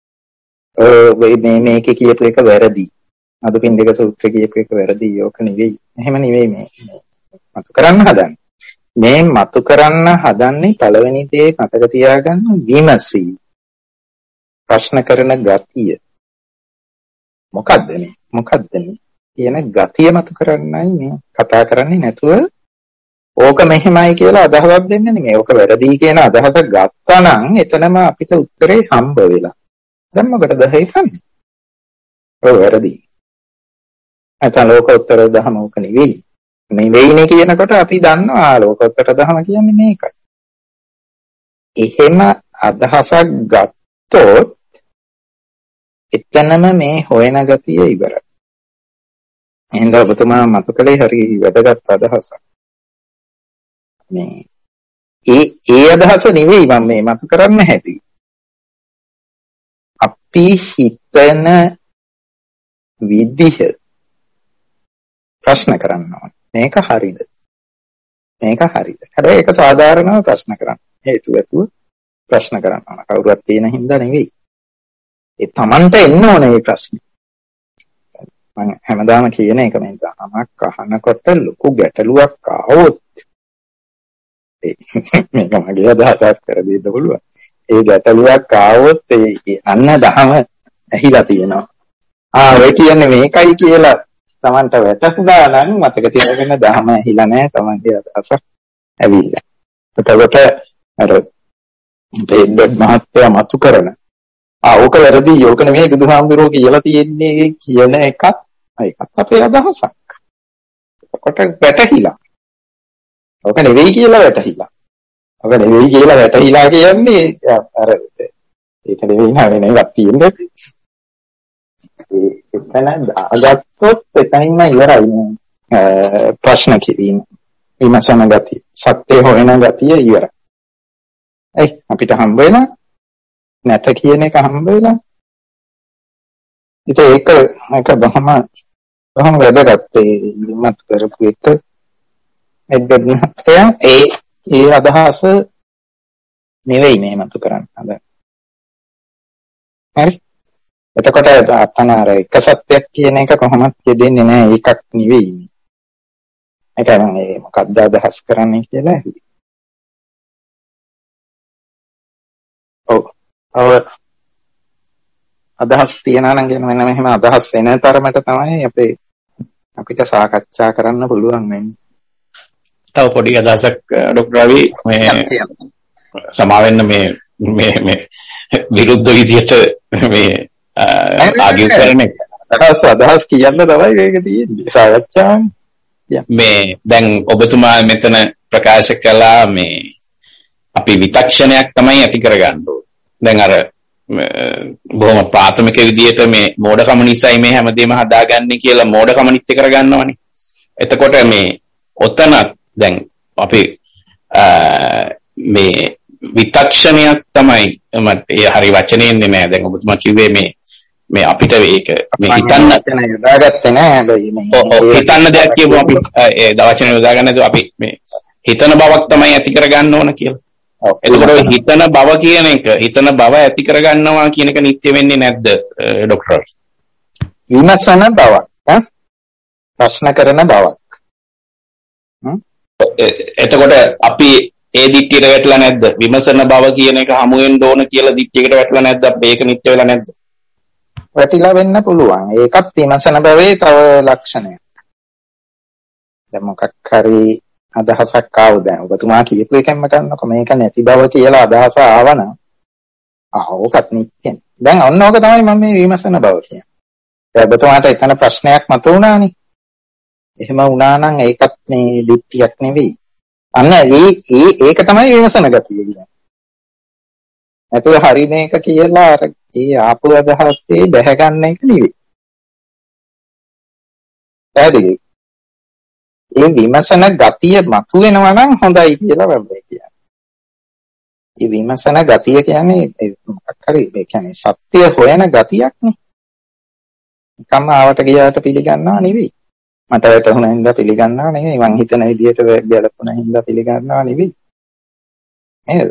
ඔය මේ මේකේ කියපු එක වැරදි. මදුපිණ්ඩික සූත්‍රයේ කියපු එක වැරදි. ඕක නෙවෙයි. එහෙම නෙවෙයි මේ මතු කරන්න හදන්නේ. මේ මතු කරන්න හදන්නේ පළවෙනි දේ මතක තියාගන්න විමසී. ප්‍රශ්න කරන ගතිය. මොකද්ද මේ? මොකද්ද මේ? කියන ගතිය මතු කරන්නයි මේ කතා කරන්නේ නැතුව ඕක මෙහෙමයි කියලා අදහසක් දෙන්නේ නෙමෙයි. ඕක වැරදි කියන අදහස ගත්තා නම් එතනම අපිට උත්තරේ හම්බ වෙලා. දැන් මොකටද හිතන්නේ? ඔය වැරදි. නැත්නම් ලෝකෝත්තර දහම ඕක නෙවෙයි. නෙවෙයිනේ කියනකොට අපි දන්නවා ලෝකෝත්තර දහම කියන්නේ මේකයි. එහෙම අදහසක් ගත්තොත් එතනම මේ හොයන ගතිය ඉවරයි. එහෙනම් ඔබතුමා මතු කළේ හරි වැදගත් අදහසක්. මේ ඒ ඒ අදහස නෙවෙයි මම මේ මතු කරන්න හැටි. අපි හිතන විදිහ ප්‍රශ්න කරන්න ඕනේ. මේක හරිද? මේක හරිද? හැබැයි ඒක සාධාරණව ප්‍රශ්න කරන්න. හේතුව ඇතුව ප්‍රශ්න කරන්න ඕන. කවුරුවත් තියෙන හින්දා නෙවෙයි. ඒ Tamanට එන්න ඕනේ මේ ප්‍රශ්නේ. මම හැමදාම කියන එක මේ තමක් අහනකොට ලොකු ගැටලුවක් ආවොත් මේක මගේ අදහසක් කර දෙන්න පුළුවන්. ඒ ගැටලුවක් ආවොත් ඒ අන්න දහම ඇහිලා තියෙනවා. ආ ඔය කියන්නේ මේකයි කියලා Tamanට වැටහුණා නම් මතක තියාගන්න දහම ඇහිලා නැහැ Tamanගේ අදහස ඇවිල්ලා. එතකොට අර බෙන්ඩ් මහත්තයා මතු කරන ආ ඕක වැරදි යෝක නෙමෙයි බුදුහාමුදුරුවෝ කියලා තියෙන්නේ කියන එකත් ඒකත් අපේ අදහසක්. එතකොට වැටහිලා. ඕක නෙවෙයි කියලා වැටහිලා. ඕක නෙවෙයි කියලා වැටහිලා කියන්නේ අර ඒක නෙවෙයි නේද තියෙන්නේ. එතන දාගත්තොත් එතනින්ම ඉවරයි ප්‍රශ්න කිරීම. විමසන ගතිය. සත්‍ය හොයන ගතිය ඉවරයි. ඒ අපිට හම්බ වෙනවා නැත කියන එක හම්බ වෙනවා. ඉතින් ඒක එක බහම බහම වැදගත් ඒ විමත් කරපු එක එඩ්ඩ් ඒ ඒ අදහස නෙවෙයි මේ මතු කරන්න හද. හරි. එතකොට අතන අර එක සත්‍යයක් කියන එක කොහොමද දෙන්නේ නැහැ ඒකක් නෙවෙයි මේ. ඒක නම් ඒ මොකක්ද අදහස් කරන්නේ කියලා. ඔව්. ඔව් අදහස් තියනවා නම් කියන මෙන්න මෙහෙම අදහස් වෙන තරමට තමයි අපේ අපිට සාකච්ඡා කරන්න පුළුවන් වෙන්නේ. තව පොඩි අදහසක් ડોક્ટર රවි මේ සමාවෙන්න මේ මේ මේ විරුද්ධ විදියට මේ ආගියු කරන්නේ අදහස් අදහස් කියන්න තමයි මේක තියෙන්නේ සාකච්ඡාවේ. මේ දැන් ඔබතුමා මෙතන ප්‍රකාශ කළා මේ අපි විතක්ෂණයක් තමයි ඇති කරගන්න ඕනේ. දැන් අර බොහොම ප්‍රාථමික විදියට මේ මෝඩකම නිසායි මේ හැමදේම හදාගන්නේ කියලා මෝඩකම නිත්‍ය කරගන්නවනේ. එතකොට මේ ඔතන දැන් අපි මේ විතක්ෂණයක් තමයි මට ඒ හරි වචනේ ඉන්නේ නෑ. දැන් ඔබතුමා කිව්වේ මේ මේ අපිට මේක මේ හිතන්න යොදාගත්තේ නෑ. හැබැයි මේ හිතන්න දෙයක් කියමු අපි ඒ දවචන යොදා ගන්නද අපි මේ හිතන බවක් තමයි ඇති කරගන්න ඕන කියලා. එතකොට හිතන බව කියන එක හිතන බව ඇති කරගන්නවා කියන එක නිත්‍ය වෙන්නේ නැද්ද ડોක්ටර්? විමසන බවක් ඈ ප්‍රශ්න කරන බවක්. එතකොට අපි ඒ දිට්ඨියට වැටලා නැද්ද? විමසන බව කියන එක හමු වෙන්න ඕන කියලා දිට්ඨියකට වැටලා නැද්ද? අපිට ඒක නිත්‍ය වෙලා නැද්ද? වැටිලා වෙන්න පුළුවන්. ඒකත් විමසන බවේ තව ලක්ෂණයක්. දැන් මොකක් හරි අදහසක් ආව දැන් ඔබතුමා කියපු එකෙන්ම ගන්නකො මේක නැති බව කියලා අදහස ආවනම් ආ ඕකත් නිත්‍යනේ. දැන් ඔන්න ඕක තමයි මම මේ විමසන බව කියන්නේ. දැන් ඔබතුමාට එතන ප්‍රශ්නයක් මතුවුණානේ. එහෙම වුණා නම් ඒකත් මේ දිට්ඨියක් නෙවෙයි. අන්න ඒ ඒ ඒක තමයි විමසන ගතිය කියන්නේ. නැතුව හරි මේක කියලා අර ඒ ආපු අදහසේ බැහැ ගන්න එක නෙවෙයි. පැහැදිලි? ඒ විමසන ගතිය මතුවෙනවා නම් හොඳයි කියලා මම කියන්නේ. ඒ විමසන ගතිය කියන්නේ මොකක් හරි ඒ කියන්නේ සත්‍ය හොයන ගතියක් නේ. නිකම්ම ආවට ගියාට පිළිගන්නවා නෙවෙයි. මට වැටහුණා හින්දා පිළිගන්නවා නෙවෙයි. මං හිතන විදිහට ගැලපුණා හින්දා පිළිගන්නවා නෙවෙයි. නේද?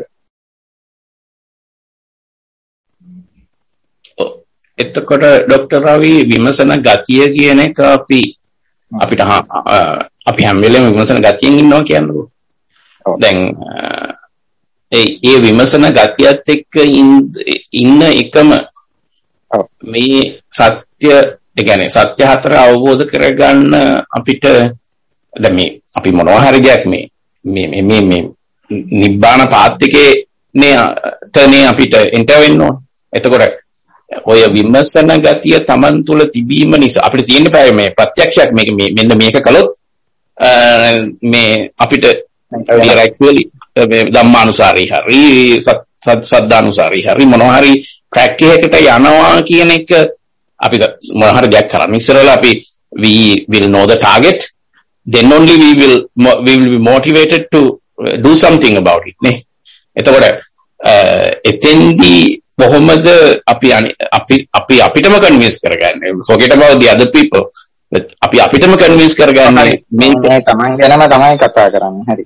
එතකොට ડોક્ટર රවි විමසන ගතිය කියන එක අපි අපිට අපි හැම වෙලේම විමසන ගතියෙන් ඉන්නවා කියන්නේ. දැන් ඒ ඒ විමසන ගතියත් එක්ක ඉන්න එකම මේ සත්‍ය ඒ කියන්නේ සත්‍ය හතර අවබෝධ කරගන්න අපිට දැන් මේ අපි මොනවා හරි දෙයක් මේ මේ මේ මේ නිබ්බාන පාත්තිකේ නේ තනේ අපිට එන්ටර් වෙන්න ඕන. එතකොට ඔය විමසන ගතිය Taman තුල තිබීම නිසා අපිට තියෙන බෑ මේ ප්‍රත්‍යක්ෂයක් මේක මේ මෙන්න මේක කළොත් මේ අපිට actually මේ ධම්මානුසාරී හරි සත්‍ය සද්දානුසාරී හරි මොනවා හරි ට්‍රැක් එකකට යනවා කියන එක අපි මොනවා හරි දෙයක් කරන්නේ ඉස්සරලා අපි we will know the target, then only we will we will be motivated to do something about it නේ. එතකොට එතෙන්දී කොහොමද අපි අපි අපි අපිටම කන්වින්ස් කරගන්නේ, forget about the other people, අපි අපිටම කන්වින්ස් කරගන්නේ මේ තමන් ගැනම තමයි කතා කරන්නේ. හරි.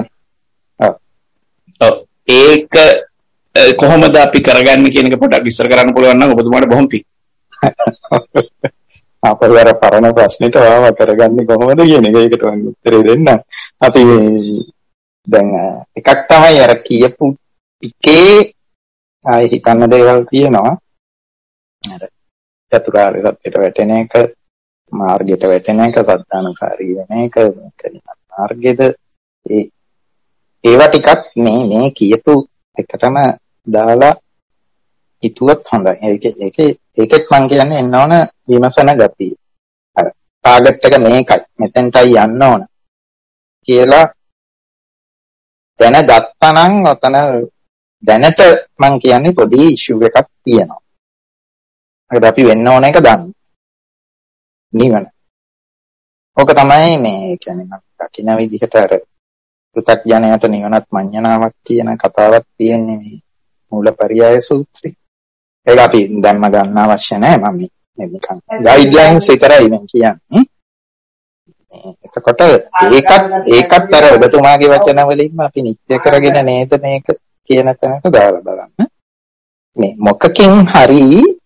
ඔව්. ඒක කොහොමද අපි කරගන්නේ කියන එක පොඩ්ඩක් විස්තර කරන්න පුළුවන් නම් ඔබතුමාට බොහොම පිං. අපේ අර පරණ ප්‍රශ්නෙට ආව කරගන්නේ කොහොමද කියන එක ඒකට මම උත්තරේ දෙන්න. අපි දැන් එකක් තමයි අර කියපු එකේ ආයි හිතන්න දේවල් තියෙනවා. අර චතුරාර්ය සත්‍යයට වැටෙන එක, මාර්ගයට වැටෙන එක, සත්‍යානුසාරී වෙන එක, මාර්ගෙද ඒ ඒවා ටිකක් මේ මේ කියපු එකටම දාලා හිතුවත් හොඳයි. ඒක ඒක ඒකෙත් මම කියන්නේ එන්න ඕන විමසන ගතිය. අර ටාගට් එක මේකයි, මෙතෙන්ටයි යන්න ඕන කියලා දැනගත්තා නම් ඔතන දැනට මම කියන්නේ පොඩි ඉෂුව එකක් තියෙනවා. මොකද අපි වෙන්න ඕන එක දන්න. නිවන. ඕක තමයි මේ කියන්නේ මම දකින විදිහට අර පෘථග්ජනයට නිවනත් මඤ්ඤණාවක් කියන කතාවක් තියෙන්නේ මේ මූලපරියාය සූත්‍රේ. ඒක අපි දැම්ම ගන්න අවශ්‍ය නැහැ. මම මේ නිකන් ගයිඩ්ලයින්ස් විතරයි මම කියන්නේ. එතකොට ඒකත් ඒකත් අර ඔබතුමාගේ වචන වලින්ම අපි නිත්‍ය කරගෙන නේද මේක කියන තැනට දාලා බලන්න. මේ මොකකින් හරි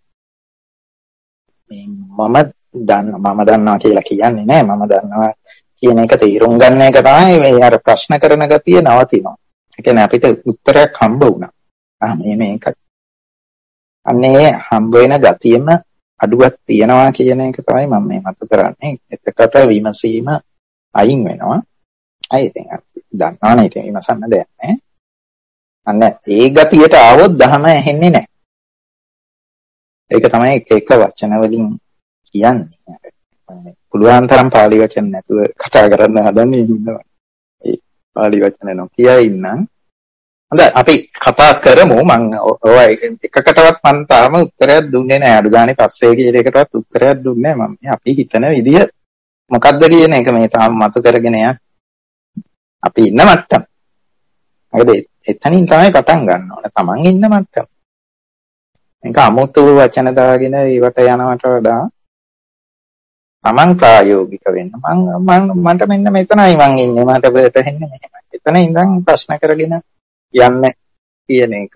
මේ මම දන්න මම දන්නවා කියලා කියන්නේ නැහැ. මම දන්නවා කියන එක තීරුම් ගන්න එක තමයි මේ අර ප්‍රශ්න කරන ගතිය නවතිනවා. ඒ කියන්නේ අපිට උත්තරයක් හම්බ වුණා. ආ මේ මේකයි. අන්නේ හම්බ වෙන ගතියෙම අඩුවක් තියනවා කියන එක තමයි මම මේ මතු කරන්නේ. එතකොට විමසීම අයින් වෙනවා. අය ඉතින් දන්නවනේ ඉතින් විමසන්න දෙයක් නැහැ. අන්න ඒ ගතියට ආවොත් දහම ඇහෙන්නේ නැහැ. ඒක තමයි එක එක වචන වලින් කියන්නේ. පුළුවන් තරම් පාලි වචන නැතුව කතා කරන්න හදන්නේ ඉන්නවා. ඒ පාලි වචන නොකිය ඉන්නම්. හොඳයි අපි කතා කරමු. මම ඔය එකකටවත් මම තාම උත්තරයක් දුන්නේ නැහැ. අඩු ගානේ පස්සේ කියන එකටවත් උත්තරයක් දුන්නේ නැහැ. මම අපි හිතන විදිය මොකද්ද කියන එක මේ තාම මතු කරගෙන යන්න. අපි ඉන්න මට්ටම. මොකද එතනින් තමයි පටන් ගන්න ඕන. Taman ඉන්න මට්ටම. මේක අමුතු වචන දාගෙන ඒවට යනවට වඩා Taman ප්‍රායෝගික වෙන්න. මම මට මෙන්න මෙතනයි මං ඉන්නේ. මට වැටහෙන්නේ මෙහෙමයි. එතන ඉඳන් ප්‍රශ්න කරගෙන යන්න කියන එක.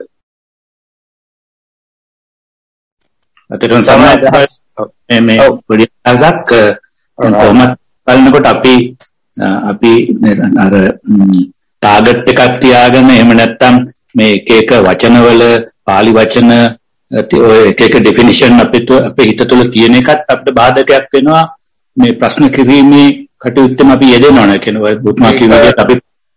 අතරින් තමයි මේ පොඩි අසක් කොහොමද බලනකොට අපි අපි අර ටාගට් එකක් තියාගෙන එහෙම නැත්නම් මේ එක එක වචනවල පාලි වචන ඔය එක එක ඩෙෆිනිෂන් අපිට අපේ හිත තුළ තියෙන එකත් අපිට බාධකයක් වෙනවා. මේ ප්‍රශ්න කිරීමේ කටයුත්තෙම අපි යෙදෙනවා නේ කියන ඔය බුත්මා කිව්වේ අපි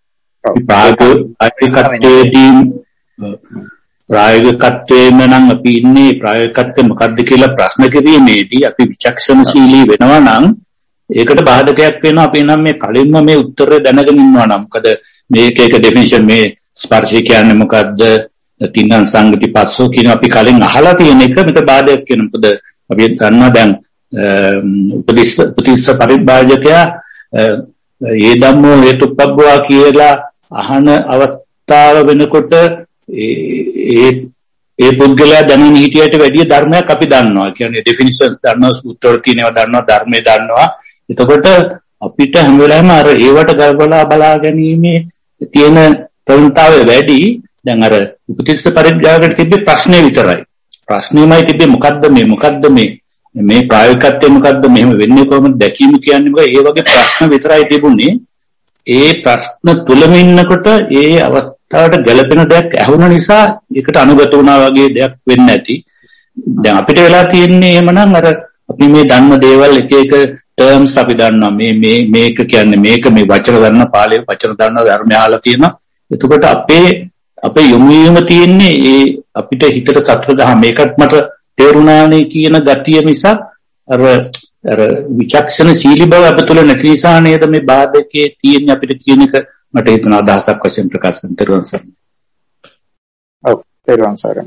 ප්‍රායෝගිකත්වයේදී ප්‍රායෝගිකත්වයේම නම් අපි ඉන්නේ ප්‍රායෝගිකත්වය මොකක්ද කියලා ප්‍රශ්න කිරීමේදී අපි විචක්ෂණශීලී වෙනවා නම් ඒකට බාධකයක් වෙනවා. අපි නම් මේ කලින්ම මේ උත්තරය දැනගෙන ඉන්නවා නම් මොකද මේක එක ඩෙෆිනිෂන් මේ ස්පර්ශය කියන්නේ මොකද්ද තින්න සංගති පස්සෝ කියන අපි කලින් අහලා තියෙන එක මෙතන බාධකයක් වෙනවා. මොකද අපි දන්නවා දැන් උපදිස්ස උපදිස්ස පරිභාජකයා ඒ ධම්මෝ හේතුප්පබ්බවා කියලා අහන අවස්ථාව වෙනකොට ඒ ඒ පුද්ගලයා දැනගෙන හිටියට වැඩිය ධර්මයක් අපි දන්නවා. කියන්නේ ඩෙෆිනිෂන්ස් දන්නවා, සූත්‍ර තියෙනවා දන්නවා, ධර්මයේ දන්නවා. එතකොට අපිට හැම වෙලාවෙම අර ඒවට ගලපලා බලා ගැනීමේ තියෙන තරුණතාවය වැඩි. දැන් අර උපතිස්ස පරිත්‍යාගයට තිබ්බේ ප්‍රශ්නේ විතරයි. ප්‍රශ්නේමයි තිබ්බේ මොකද්ද මේ මොකද්ද මේ මේ ප්‍රායෝගිකත්වය මොකද්ද මෙහෙම වෙන්නේ කොහොමද දැකීම කියන්නේ මොකද? ඒ වගේ ප්‍රශ්න විතරයි තිබුණේ. ඒ ප්‍රශ්න තුලම ඉන්නකොට ඒ අවස්ථාවට ගැළපෙන දෙයක් ඇහුණ නිසා ඒකට අනුගත වුණා වගේ දෙයක් වෙන්නේ නැති. දැන් අපිට වෙලා තියෙන්නේ එහෙමනම් අර අපි මේ දන්න දේවල් එක එක ටර්ම්ස් අපි දන්නවා. මේ මේ මේක කියන්නේ මේක මේ වචන දන්න පාළේ වචන දන්න ධර්මය අහලා තියෙනවා. එතකොට අපේ අපේ යොමු වීම තියෙන්නේ ඒ අපිට හිතට සත්‍ය දහම මේකත් මට තේරුණානේ කියන ගතිය මිසක් අර අර විචක්ෂණශීලී බව අප තුළ නැති නිසා නේද මේ බාධකයේ තියෙන අපිට කියන එක මට හිතන අදහසක් වශයෙන් ප්‍රකාශ කරන්න. ඔව් පෙරවන් සරණ.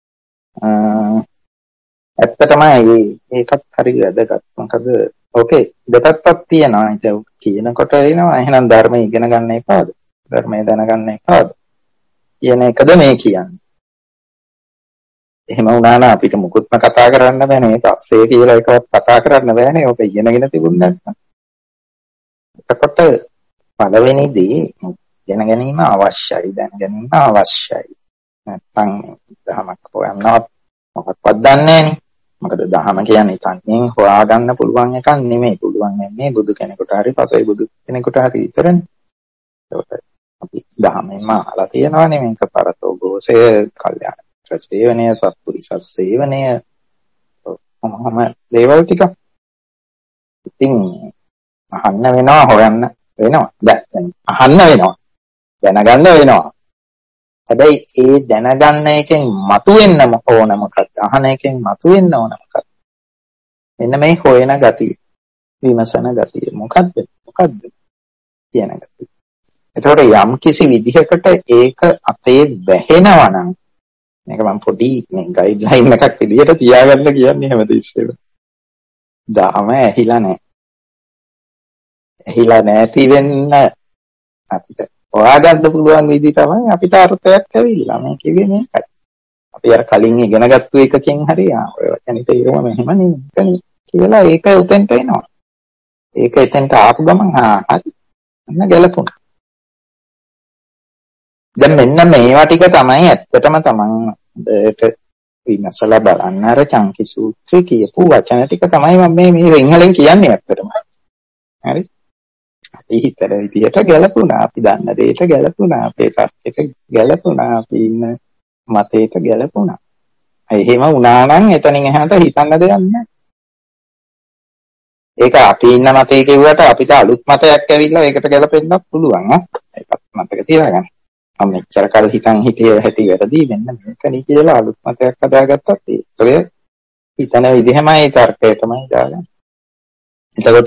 ඇත්තටම ඒකත් හරි වැදගත්. මොකද ඕකේ දෙපැත්තක් තියෙනවා. ඒක කියනකොට එනවා එහෙනම් ධර්මය ඉගෙන ගන්න එපාද? ධර්මය දැනගන්න එපාද? කියන එකද මේ කියන්නේ. එහෙම වුණා නම් අපිට මුකුත්ම කතා කරන්න බෑනේ. පස්සේ කියලා එකවත් කතා කරන්න බෑනේ. ඕක ඉගෙනගෙන තිබුණ නැත්නම්. එතකොට පළවෙනි දේ ඉගෙන ගැනීම අවශ්‍යයි. දැන ගැනීම අවශ්‍යයි. නැත්නම් දහමක් හොයන්නවත් මොකක්වත් දන්නේ නැහනේ. මොකද දහම කියන්නේ තනියෙන් හොයාගන්න පුළුවන් එකක් නෙමෙයි. පුළුවන් වෙන්නේ බුදු කෙනෙකුට හරි පසේ බුදු කෙනෙකුට හරි විතරනේ. ඒකට අපි දහමෙන්ම අහලා තියෙනවානේ මේක පරතෝ ഘോഷය, කල්යාණ සේවනය, සත්පුරුෂ සේවනය මොනවාම දේවල් ටික. ඉතින් අහන්න වෙනවා, හොයන්න වෙනවා. දැන් අහන්න වෙනවා. දැනගන්න වෙනවා. හැබැයි ඒ දැනගන්න එකෙන් මතුවෙන්න ඕන මොකක්ද? අහන එකෙන් මතුවෙන්න ඕන මොකක්ද? මෙන්න මේ හොයන ගතිය, විමසන ගතිය. මොකද්ද? මොකද්ද කියන ගතිය. ඒතකොට යම් කිසි විදිහකට ඒක අපේ වැහෙනවා නම් මේක මම පොඩි මේ ගයිඩ්ලයින් එකක් විදිහට තියාගන්න කියන්නේ හැමතිස්සෙම. දහම ඇහිලා නැහැ. ඇහිලා නැති වෙන්න අපිට හොයාගන්න පුළුවන් විදිහ තමයි අපිට අර්ථයක් ඇවිල්ලා. මේ කිව්වේ මේකයි. අපි අර කලින් ඉගෙනගත්තු එකකින් හරි ඔය වචනේ තේරුම මෙහෙම නෙමෙයි කියලා ඒක උතෙන්ට එනවා. ඒක එතෙන්ට ආපු ගමන් ආ හරි. අන්න ගැලපුණා. දැන් මෙන්න මේවා ටික තමයි ඇත්තටම තමන් දෙයට විමසලා බලන්න අර චංකි සූත්‍රයේ කියපු වචන ටික තමයි මම මේ මේ සිංහලෙන් කියන්නේ ඇත්තටම. හරි. අපි හිතන විදිහට ගැලපුණා, අපි දන්න දෙයට ගැලපුණා, අපේ තාක්ෂයට ගැලපුණා, අපි ඉන්න මතයට ගැලපුණා. එහෙම වුණා නම් එතනින් එහාට හිතන්න දෙයක් නැහැ. ඒක අපි ඉන්න මතේ කිව්වට අපිට අලුත් මතයක් ඇවිල්ලා ඒකට ගැලපෙන්නත් පුළුවන් ඈ. ඒකත් මතක තියාගන්න. මම මෙච්චර කල් හිතන් හිටියේ හැටි වැරදි වෙන්න මේකනේ කියලා අලුත් මතයක් හදාගත්තත් ඒක හිතන විදිහමයි තර්කයටමයි දාගන්නේ. එතකොට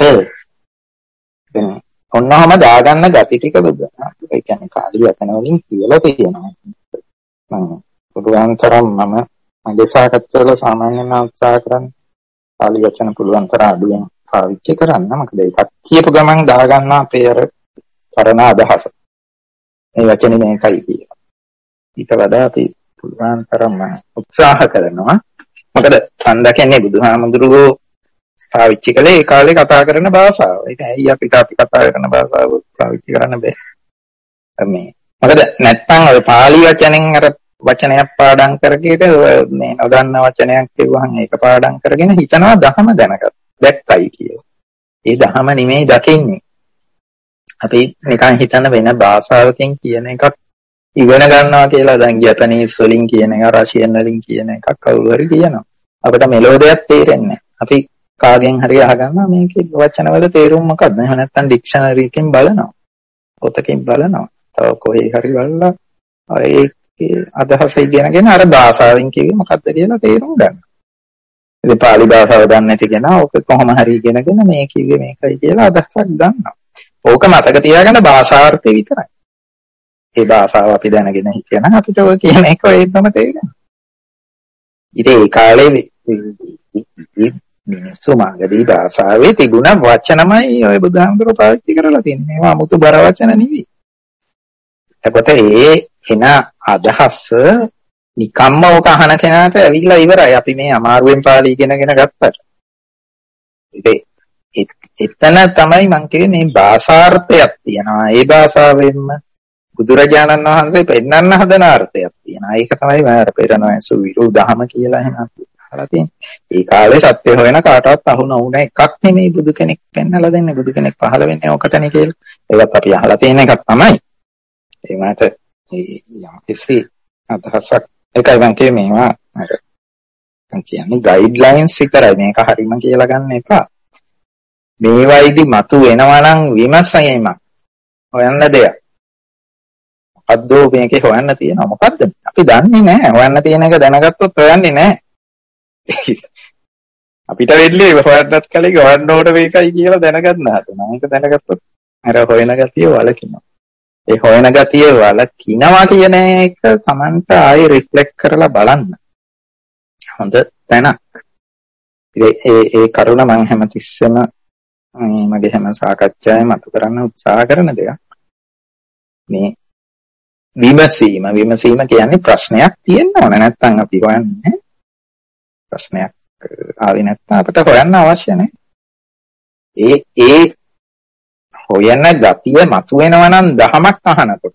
දැන් ඔන්නවම දාගන්න gati ටික බුදුනා. ඒ කියන්නේ කාලි වචන වලින් කියලා තියෙනවා. මම පුළුවන් තරම් මම මගේ සාකච්ඡා වල සාමාන්‍යයෙන් උත්සාහ කරන්නේ කාලි වචන පුළුවන් තරම් අඩුවෙන් පාවිච්චි කරන්න. මොකද ඒකත් කියපු ගමන් දාගන්න අපේ අර පරණ අදහස. මේ වචනේ මේකයි කියලා. ඊට වඩා අපි පුළුවන් තරම් උත්සාහ කරනවා. මොකද සම්දකන්නේ බුදුහාමුදුරුවෝ පාවිච්චි කළේ ඒ කාලේ කතා කරන භාෂාව. ඒක ඇයි අපිට අපි කතා කරන භාෂාව පාවිච්චි කරන්න බෑ. මේ මොකද නැත්තම් ඔය පාලි වචනෙන් අර වචනයක් පාඩම් කරගෙන මේ නොදන්න වචනයක් කියවහන් ඒක පාඩම් කරගෙන හිතනවා දහම දැනගත් දැක්කයි කියලා. ඒ දහම නෙමෙයි දකින්නේ. අපි නිකන් හිතන වෙන භාෂාවකින් කියන එකක් ඉගෙන ගන්නවා කියලා දැන් ජපනීස් වලින් කියන එක, රෂියන් වලින් කියන එකක් කවුරු හරි කියනවා. අපිට මෙලෝඩියක් තේරෙන්නේ නැහැ. අපි කාගෙන් හරි අහගන්නවා මේකේ වචනවල තේරුම මොකක්ද? එහෙම නැත්නම් ඩික්ෂනරි එකෙන් බලනවා. පොතකින් බලනවා. තව කොහේ හරි බලලා ඒකේ අදහස ඉගෙනගෙන අර භාෂාවෙන් කිව්වේ මොකක්ද කියලා තේරුම් ගන්නවා. ඉතින් පාලි භාෂාව දන්නේ නැති කෙනා ඔක කොහොම හරි ඉගෙනගෙන මේ කිව්වේ මේකයි කියලා අදහසක් ගන්නවා. ඕක මතක තියාගන්න භාෂාර්ථය විතරයි. ඒ භාෂාව අපි දැනගෙන හිටියනම් අපිට ඔය කියන එක ඒකම තේරෙනවා. ඉතින් ඒ කාලේ මිනිස්සු මාගදී භාෂාවේ තිබුණ වචනමයි ඔය බුදුහාමුදුරුවෝ පාවිච්චි කරලා තියෙන්නේ. මේවා 아무තු බර වචන නෙවෙයි. එතකොට ඒ එන අදහස නිකම්ම ඕක අහන කෙනාට ඇවිල්ලා ඉවරයි. අපි මේ අමාරුවෙන් පාලි ඉගෙනගෙන ගත්තට. ඉතින් එතන තමයි මං කිව්වේ මේ භාෂාර්ථයක් තියෙනවා. ඒ භාෂාවෙන්ම බුදුරජාණන් වහන්සේ පෙන්නන්න හදන අර්ථයක් තියෙනවා. ඒක තමයි මම පෙරණැසු විරුදහම කියලා එහෙම අහලා තියෙන්නේ. ඒ කාලේ සත්‍ය හොයන කාටවත් අහු නොවුන එකක් නෙමෙයි බුදු කෙනෙක් පෙන්නලා දෙන්නේ. බුදු කෙනෙක් පහළ වෙන්නේ ඔකටනේ කියලා. ඒවත් අපි අහලා තියෙන එකක් තමයි. ඒ මාට යම් කිසි අදහසක් එකයි මං කිව්වේ මේවා අර මං කියන්නේ ගයිඩ්ලයින්ස් විතරයි. මේක හරිම කියලා ගන්න එපා. මේවයිදි මතු වෙනවා නම් විමසීමක් හොයන්න දෙයක්. මොකද්ද මේකේ හොයන්න තියෙනවා? මොකද්ද? අපි දන්නේ නැහැ. හොයන්න තියෙන එක දැනගත්තොත් හොයන්නේ නැහැ. අපිට වෙන්නේ හොයන්නත් කලින් හොයන්න ඕන මේකයි කියලා දැනගන්න හදනවා. මේක දැනගත්තොත් අර හොයන ගතිය වලකිනවා. ඒ හොයන ගතිය වල කිනවා කියන එක Tamanට ආයෙ රිෆ්ලෙක්ට් කරලා බලන්න. හොඳ තැනක්. ඒ ඒ කරුණ මම හැමතිස්සෙම මේ මගේ හැම සාකච්ඡාවෙම මතු කරන්න උත්සාහ කරන දෙයක්. මේ විමසීම විමසීම කියන්නේ ප්‍රශ්නයක් තියෙන්න ඕන. නැත්නම් අපි හොයන්නේ ප්‍රශ්නයක් ආවේ නැත්නම් අපිට හොයන්න අවශ්‍ය නැහැ. ඒ ඒ හොයන ගතිය මතුවෙනවා නම් දහමක් අහනකොට.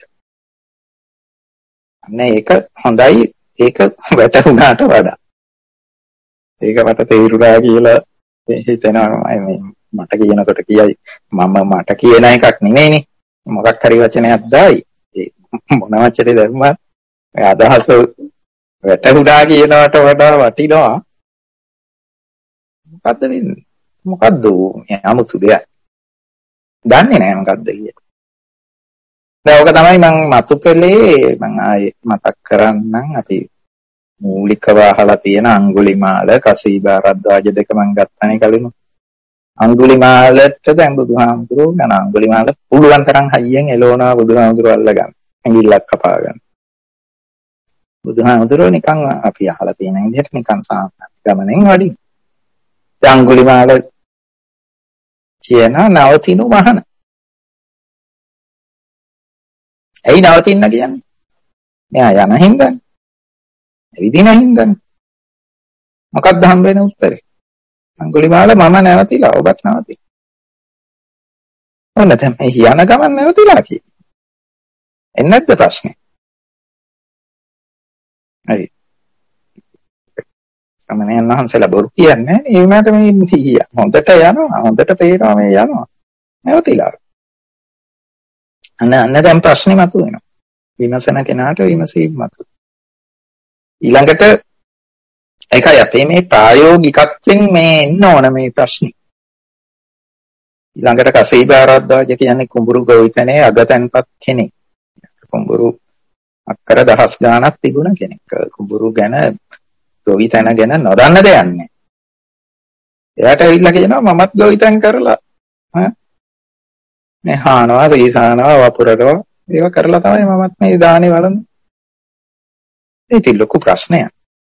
අන්න ඒක හොඳයි. ඒක වැටුණාට වඩා. ඒක මට තේරුණා කියලා හිතෙනවා. මට කියනකොට කියයි මම මට කියන එකක් නෙමෙයිනේ. මොකක් හරි වචනයක් දායි. ඒ මොන වචනේ දැම්මත් අදහස වැටුණා කියනවට වඩා වටිනවා. මොකද්ද වෙන්නේ? මොකද්ද මේ 아무තු දෙයක්? දන්නේ නැහැ මොකද්ද කියලා. දැන් ඔක තමයි මම මතු කළේ. මම ආයේ මතක් කරන්නම්. අපි මූලිකව අහලා තියෙන අඟුලිමාල කසීබාරද්වාජ දෙක මම ගත්තනේ කලින්. අඟුලිමාලට දැන් බුදුහාමුදුරුවෝ ගන අඟුලිමාල පුළුවන් තරම් හයියෙන් එළවනවා බුදුහාමුදුරුවෝ අල්ලගන්න. ඇඟිල්ලක් කපා ගන්න. බුදුහාමුදුරුවෝ නිකන් අපි අහලා තියෙන විදිහට නිකන් සාමාන්‍ය ගමනෙන් වඩින්. අඟුලිමාල කියන නවතිනු වහන. ඇයි නවතින්න කියන්නේ? මෙයා යන හින්දානේ. ඇවිදින හින්දානේ. මොකක්ද හම්බ වෙන උත්තරේ? අඟුලිමාල මම නැවතිලා ඔබත් නැවතිලා. ඔන්න දැන් මේ යන ගමන් නැවතිලා කියන්නේ. එන්නේ නැද්ද ප්‍රශ්නේ? හරි. අමනේ නැහන්සලා බොරු කියන්නේ ඒ වුණාට මේ හොඳට යනවා. හොඳට පේනවා මේ යනවා. නැවතිලා. අන්න අන්න දැන් ප්‍රශ්නේ මතුවෙනවා. විමසන කෙනාට විමසීම මතුවෙනවා. ඊළඟට ඒකයි අපේ මේ ප්‍රායෝගිකත්වයෙන් මේ එන්න ඕන මේ ප්‍රශ්නේ. ඊළඟට කසීබාරද්වාජ කියන්නේ කුඹුරු ගොවිතැනේ අගතැන්පත් කෙනෙක්. කුඹුරු අක්කර දහස් ගාණක් තිබුණ කෙනෙක්. කුඹුරු ගැන ගොවිතැන ගැන නොදන්න දෙයක් නැහැ. එයාට ඇවිල්ලා කියනවා මමත් ගොවිතැන් කරලා ඈ මේ හානවා සීසානවා වපුරනවා ඒවා කරලා තමයි මමත් මේ දානේ වළඳ. ඒක ලොකු ප්‍රශ්නයක්.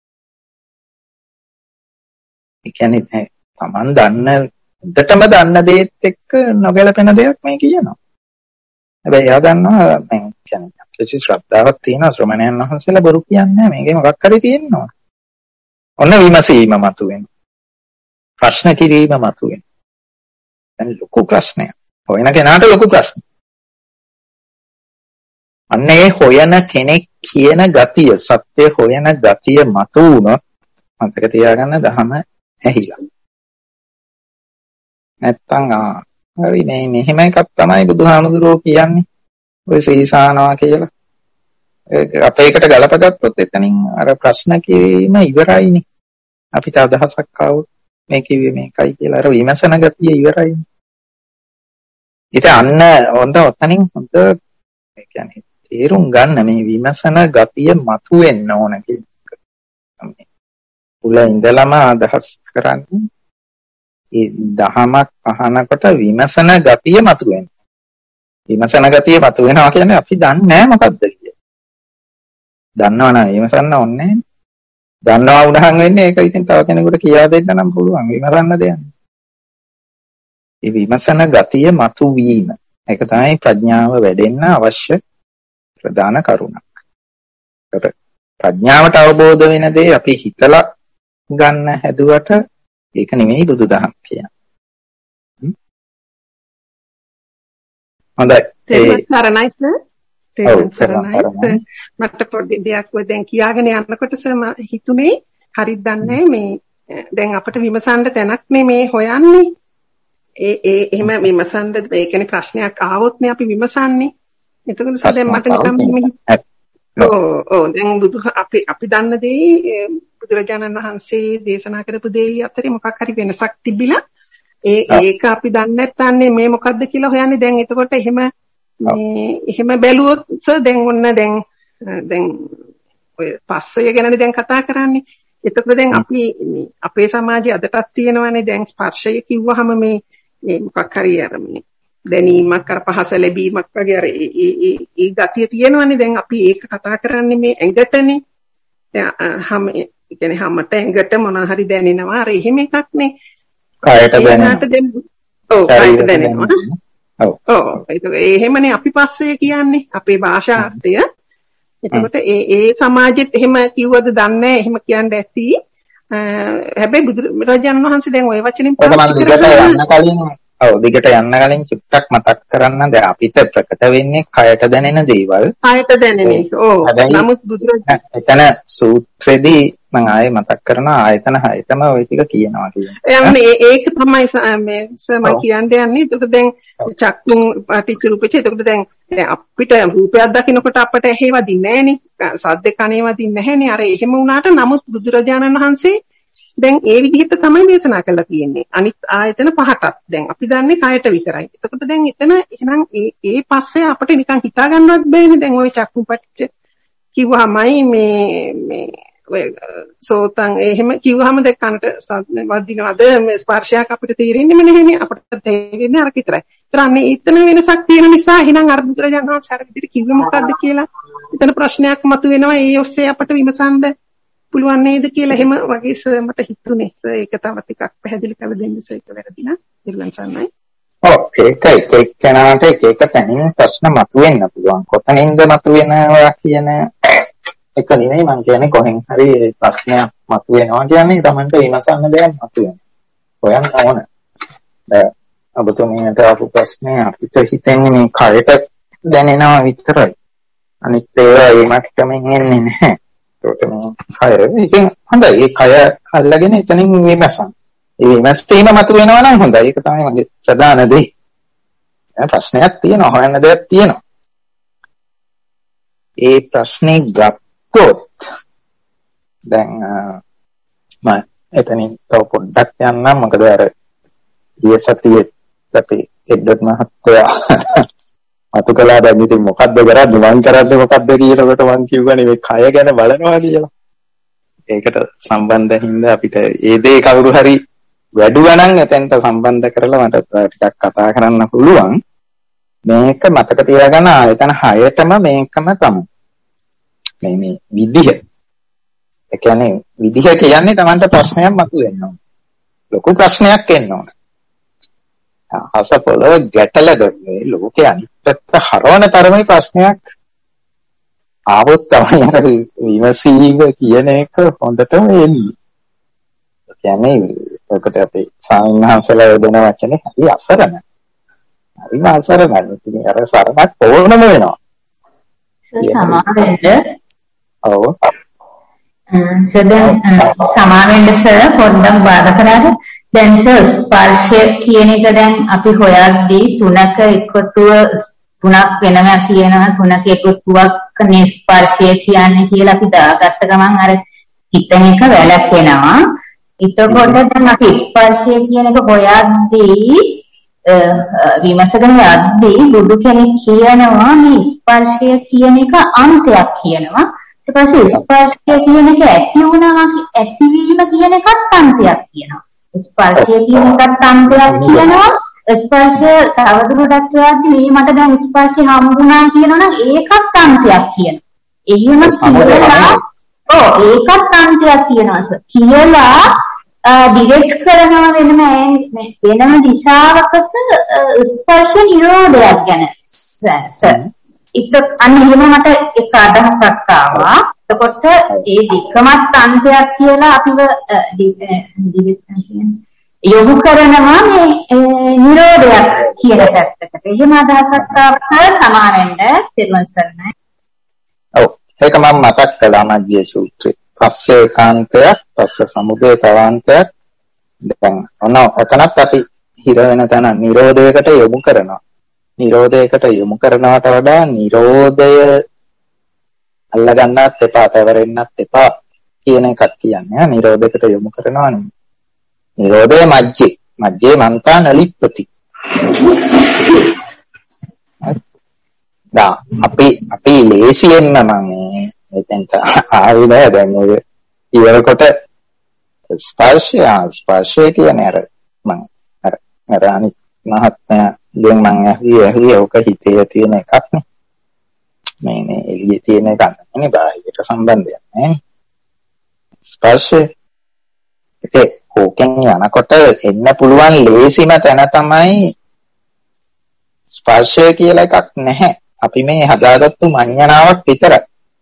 ඒ කියන්නේ තමන් දන්න උඩටම දන්න දේත් එක්ක නොගැලපෙන දෙයක් මේ කියනවා. හැබැයි එයා දන්නවා මම කියන්නේ කිසි ශ්‍රද්ධාවක් තියෙනවා ශ්‍රමණයන් වහන්සේලා බොරු කියන්නේ නැහැ. මේකේ මොකක් හරි තියෙනවා. ඔන්න විමසීම මතුවෙනවා. ප්‍රශ්න කිරීම මතුවෙනවා. දැන් ලොකු ප්‍රශ්නයක්. හොයන කෙනාට ලොකු ප්‍රශ්නයක්. අන්න ඒ හොයන කෙනෙක් කියන ගතිය සත්‍ය හොයන ගතිය මතු වුණොත් මතක තියාගන්න දහම ඇහිලා. නැත්තම් ආ හරි නේ මෙහෙම එකක් තමයි බුදුහාමුදුරුවෝ කියන්නේ. ඔය සීසානවා කියලා. අපේ එකට ගලපගත්තොත් එතනින් අර ප්‍රශ්න කිරීම ඉවරයිනේ. අපිට අදහසක් ආවොත් මේ කිව්වේ මේකයි කියලා අර විමසන ගතිය ඉවරයිනේ. ඊට අන්න හොඳ ඔතනින් හොඳ ඒ කියන්නේ තේරුම් ගන්න මේ විමසන ගතිය මතුවෙන්න ඕන කියන එක. උල ඉඳලම අදහස් කරන්නේ ඒ දහමක් අහනකොට විමසන ගතිය මතුවෙන්න. විමසන ගතිය මතුවෙනවා කියන්නේ අපි දන්නේ නැහැ මොකද්ද කියලා. දන්නවනම් විමසන්න ඕනේ නැහැ. දන්නවා වුණහන් වෙන්නේ ඒක ඉතින් තව කෙනෙකුට කියා දෙන්න නම් පුළුවන්. විමසන්න දෙයක්. ඒ විමසන ගතිය මතුවීම. ඒක තමයි ප්‍රඥාව වැඩෙන්න අවශ්‍ය ප්‍රධාන කරුණක්. ප්‍රඥාවට අවබෝධ වෙන දේ අපි හිතලා ගන්න හැදුවට ඒක නෙමෙයි බුදුදහම කියන්නේ. හොඳයි. ඒ සරණයි සර්. තේරුම් සරණයි. මට පොඩි දෙයක් ඔය දැන් කියාගෙන යනකොට සර් මම හිතුනේ හරිද දන්නේ මේ දැන් අපිට විමසන්න තැනක් නේ හොයන්නේ. ඒ ඒ එහෙම විමසන්න ඒ කියන්නේ ප්‍රශ්නයක් ආවොත් නේ අපි විමසන්නේ. එතකොට සර් දැන් මට නිකන් ඔව් ඔව් දැන් බුදු අපි අපි දන්න දේ බුදුරජාණන් වහන්සේ දේශනා කරපු දේ අතරේ මොකක් හරි වෙනසක් තිබිලා ඒ ඒක අපි දන්නේ නැත්නම් මේ මොකද්ද කියලා හොයන්නේ. දැන් එතකොට එහෙම මේ එහෙම බැලුවොත් සර් දැන් ඔන්න දැන් දැන් ඔය පස්සය ගැනනේ දැන් කතා කරන්නේ. එතකොට දැන් අපි මේ අපේ සමාජයේ අදටත් තියෙනවානේ දැන් ස්පර්ශය කිව්වහම මේ මේ මොකක් හරි අර මේ දැනීමක් අර පහස ලැබීමක් වගේ අර ඒ ඒ ගතිය තියෙනවනේ. දැන් අපි ඒක කතා කරන්නේ මේ ඇඟටනේ. දැන් හැම කියන්නේ හැමත ඇඟට මොනවා හරි දැනෙනවා. අර එහෙම එකක් නේ. කයට දැනෙනවා. ඔව් කයට දැනෙනවා. ඔව්. ඔව් ඒක එහෙමනේ අපි පස්සේ කියන්නේ අපේ භාෂාර්ථය. එතකොට ඒ ඒ සමාජෙත් එහෙම කිව්වද දන්නේ නැහැ. එහෙම කියන්නේ ඇති. හැබැයි බුදුරජාණන් වහන්සේ දැන් ওই වචنين පාවිච්චි කරලා යන්න කලින් ඔව් දිගට යන්න කලින් චුට්ටක් මතක් කරන්න. දැන් අපිට ප්‍රකට වෙන්නේ කයට දැනෙන දේවල්. කයට දැනෙන එක. ඔව්. නමුත් බුදුරජාණන් එතන සූත්‍රෙදී මම ආයේ මතක් කරනවා ආයතන හයතම ওই ටික කියනවා කියන්නේ. යන්නේ ඒක තමයි මේ මම කියන්නේ යන්නේ. ඒක දැන් චක්කුම් පටිච්චරූපෙට. ඒකට දැන් අපිට රූපයක් දකිනකොට අපට ඇහි වදින්නේ නැහනේ. සද්ද කනේ වදින්නේ නැහනේ. අර එහෙම වුණාට නමුත් බුදුරජාණන් වහන්සේ දැන් ඒ විදිහට තමයි දේශනා කරලා තියෙන්නේ. අනිත් ආයතන පහටත්. දැන් අපි දන්නේ කයට විතරයි. එතකොට දැන් එතන එහෙනම් ඒ ඒ පස්සේ අපිට නිකන් හිතා ගන්නවත් බෑනේ. දැන් ওই චක්කුම් පටිච්ච කිව්වමයි මේ මේ ඔය සෝතං එහෙම කිව්වහම දැන් කනට වදිනවද මේ ස්පර්ශයක් අපිට තේරෙන්නේම නැහැනේ. අපිට තේරෙන්නේ අර විතරයි. ඒතරන්නේ එතන වෙනසක් තියෙන නිසා එහෙනම් අර බුදුරජාණන් වහන්සේ අර විදිහට කිව්වේ මොකද්ද කියලා එතන ප්‍රශ්නයක් මතුවෙනවා. ඒ ඔස්සේ අපිට විමසන්න පුළුවන් නේද කියලා එහෙම වගේ සර් මට හිතුනේ. සර් ඒක තව ටිකක් පැහැදිලි කරලා දෙන්න සර්. ඒක වැරදි නා. ඉර්ලන් සන්නයි. ඔව් ඒක එක එක කෙනාට එක එක තැනින් ප්‍රශ්න මතුවෙන්න පුළුවන්. කොතනින්ද මතුවෙනවා කියන එක නෙමෙයි මම කියන්නේ කොහෙන් හරි ප්‍රශ්නයක් මතුවෙනවා කියන්නේ Tamanට විමසන්න දෙයක් මතුවෙනවා. හොයන්න ඕන. දැන් ඔබතුමීට ආපු ප්‍රශ්නේ අපිට හිතෙන්නේ මේ කයට දැනෙනවා විතරයි. අනිත් ඒවා ඒ මට්ටමින් එන්නේ නැහැ. ඒකට මේ කය ඉතින් හොඳයි. ඒ කය අල්ලගෙන එතනින් විමසන්න. ඒ විමසීම මතුවෙනවා නම් හොඳයි. ඒක තමයි මගේ ප්‍රධාන දේ. ප්‍රශ්නයක් තියෙනවා, හොයන්න දෙයක් තියෙනවා. ඒ ප්‍රශ්නේ ගත්තොත් දැන් මම එතනින් තව පොඩ්ඩක් යන්නම්. මොකද අර ඊයේ සතියේ අපි එඩ්වඩ් මහත්තයා අතු කළා දැන් ඉතින් මොකද්ද කරන්නේ මං කරන්නේ මොකද්ද කියනකොට මං කිව්වනේ මේ කය ගැන බලනවා කියලා. ඒකට සම්බන්ධ හින්දා අපිට ඒ දේ කවුරු හරි වැඩුවා නම් එතෙන්ට සම්බන්ධ කරලා මට ටිකක් කතා කරන්න පුළුවන්. මේක මතක තියාගන්න ආයතන හයතම මේකම තමයි. මේ මේ විදිහ. ඒ කියන්නේ විදිහ කියන්නේ Tamanට ප්‍රශ්නයක් මතුවෙන්න ඕන. ලොකු ප්‍රශ්නයක් එන්න ඕන. අහස පොළව ගැටල ගන්නේ ලෝකේ අනිත් පැත්ත හරවන තරමේ ප්‍රශ්නයක් ආවොත් තමයි අර විමසීම කියන එක හොඳටම එන්නේ. ඒ කියන්නේ ඔකට අපේ සාමාන්‍යහන්සලා යොදන වචනේ හරි අසරණ. හරි අසරණ. ඉතින් අර සරණක් ඕනම වෙනවා. සමාවෙන්න. ඔව්. සදා සමාවෙන්න සර් පොඩ්ඩක් බාධා කරාද? දැන් සර් ස්පර්ශය කියන එක දැන් අපි හොයද්දී තුනක එකතුව තුනක් වෙනවා කියනවා තුනක එකතුවක් නේ ස්පර්ශය කියන්නේ කියලා අපි දාගත්ත ගමන් අර හිතන එක වැළැක්වෙනවා. එතකොට දැන් අපි ස්පර්ශය කියන එක හොයද්දී විමසගෙන යද්දී බුදු කෙනෙක් කියනවා මේ ස්පර්ශය කියන එක අන්තයක් කියනවා. ඊට පස්සේ ස්පර්ශය කියන එක ඇති වුණා ඇතිවීම කියන එකත් අන්තයක් කියනවා. ස්පර්ශය කියන එකත් අන්තයක් කියනවා. ස්පර්ශය තවදුරටත් කියද්දි මේ මට දැන් ස්පර්ශය හම්බුණා කියනවනම් ඒකත් අන්තයක් කියනවා. එහෙම කියලා ඔව් ඒකත් අන්තයක් කියනවා කියලා ඩිරෙක්ට් කරනවා වෙනම වෙනම දිශාවකට ස්පර්ශ නිරෝධයක් ගැන සර්. ඒක අන්න එහෙම මට එක අදහසක් ආවා. එතකොට ඒ දෙකමත් අන්තයක් කියලා අපිව යොමු කරනවා මේ නිරෝධයක් කියන පැත්තකට. එහෙම අදහසක් ආවසල් සමාවෙන්න තෙරුවන් සරණයි. ඔව් ඒක මම මතක් කළා මජ්ජේ සූත්‍රේ. පස්සේ ඒකාන්තයක්, පස්සේ සමුදය තවාන්තයක්. දැන් ඔන්න ඔතනත් අපි හිර වෙන තැන නිරෝධයකට යොමු කරනවා. නිරෝධයකට යොමු කරනවට වඩා නිරෝධය අල්ලගන්නත් එපා, තවරෙන්නත් එපා කියන එකක් කියන්නේ. නිරෝධයකට යොමු කරනවා නෙමෙයි. නිරෝධය මජ්ජේ. මජ්ජේ මන්තා නලිප්පති. දා අපි අපි ලේසියෙන්ම මම එතෙන්ට ආවේ නෑ. දැන් ඔය ඉවරකොට ස්පර්ශය ස්පර්ශය කියන්නේ අර මම අර අර අනිත් මහත්මයා දැන් මම ඇහුවේ ඇහුවේ ඔක හිතේ තියෙන එකක් නේ. මේ මේ එළියේ තියෙන එකක් නෙමෙයි බාහිරට සම්බන්ධයක් නේ. ස්පර්ශය ඒ ඕකෙන් යනකොට එන්න පුළුවන් ලේසිම තැන තමයි ස්පර්ශය කියලා එකක් නැහැ. අපි මේ හදාගත්තු මඤ්ඤණාවක් විතරයි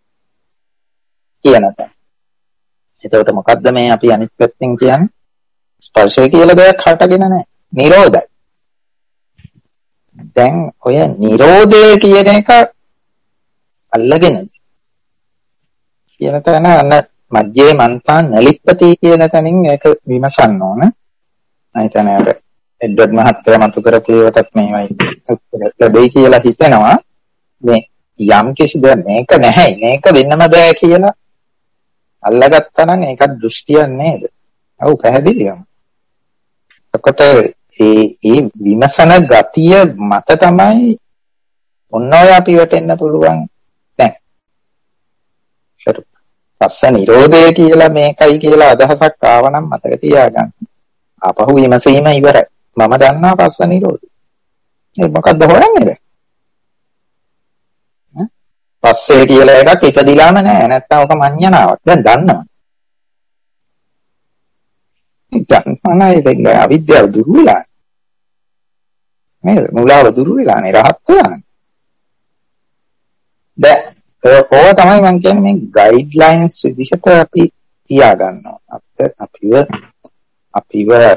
කියන තැන. එතකොට මොකද්ද මේ අපි අනිත් පැත්තෙන් කියන්නේ? ස්පර්ශය කියලා දෙයක් හටගෙන නැහැ. නිරෝධයි. දැන් ඔය නිරෝධය කියන එක අල්ලගෙනද කියන තැන අන්න මජ්ජේ මන්තා නලිප්පති කියන තැනින් ඒක විමසන්න ඕන. නැත්නම් අර එඩ්වඩ් මහත්තයා මතු කරපු ඒවටත් මේවයි ලැබෙයි කියලා හිතෙනවා. මේ යම් කිසි දෙයක් මේක නැහැ මේක වෙන්නම බෑ කියලා අල්ලගත්තා නම් ඒක දෘෂ්ටියක් නේද? ඔව් පැහැදිලිවම. එතකොට ඒ ඒ විමසන ගතිය මත තමයි ඔන්න ඔය අපි වටෙන්න පුළුවන්. දැන් පස්ස නිරෝධය කියලා මේකයි කියලා අදහසක් ආවනම් මතක තියාගන්න. ආපහු විමසීම ඉවරයි. මම දන්නවා පස්ස නිරෝධය. ඒ මොකද්ද හොයන්නේ? පස්සේ කියලා එකක් ඉපදිලාම නැහැ. නැත්තම් ඔක මඤ්ඤණාවක්. දැන් දන්නවා. දන්නවනේ ඒක අවිද්‍යාව දුරු වෙලා. නේද? මුලාව දුරු වෙලානේ රහත් වෙලානේ. දැන් ඕක තමයි මම කියන්නේ මේ ගයිඩ්ලයින්ස් විදිහට අපි තියාගන්නවා. අපිට අපිව අපිව අර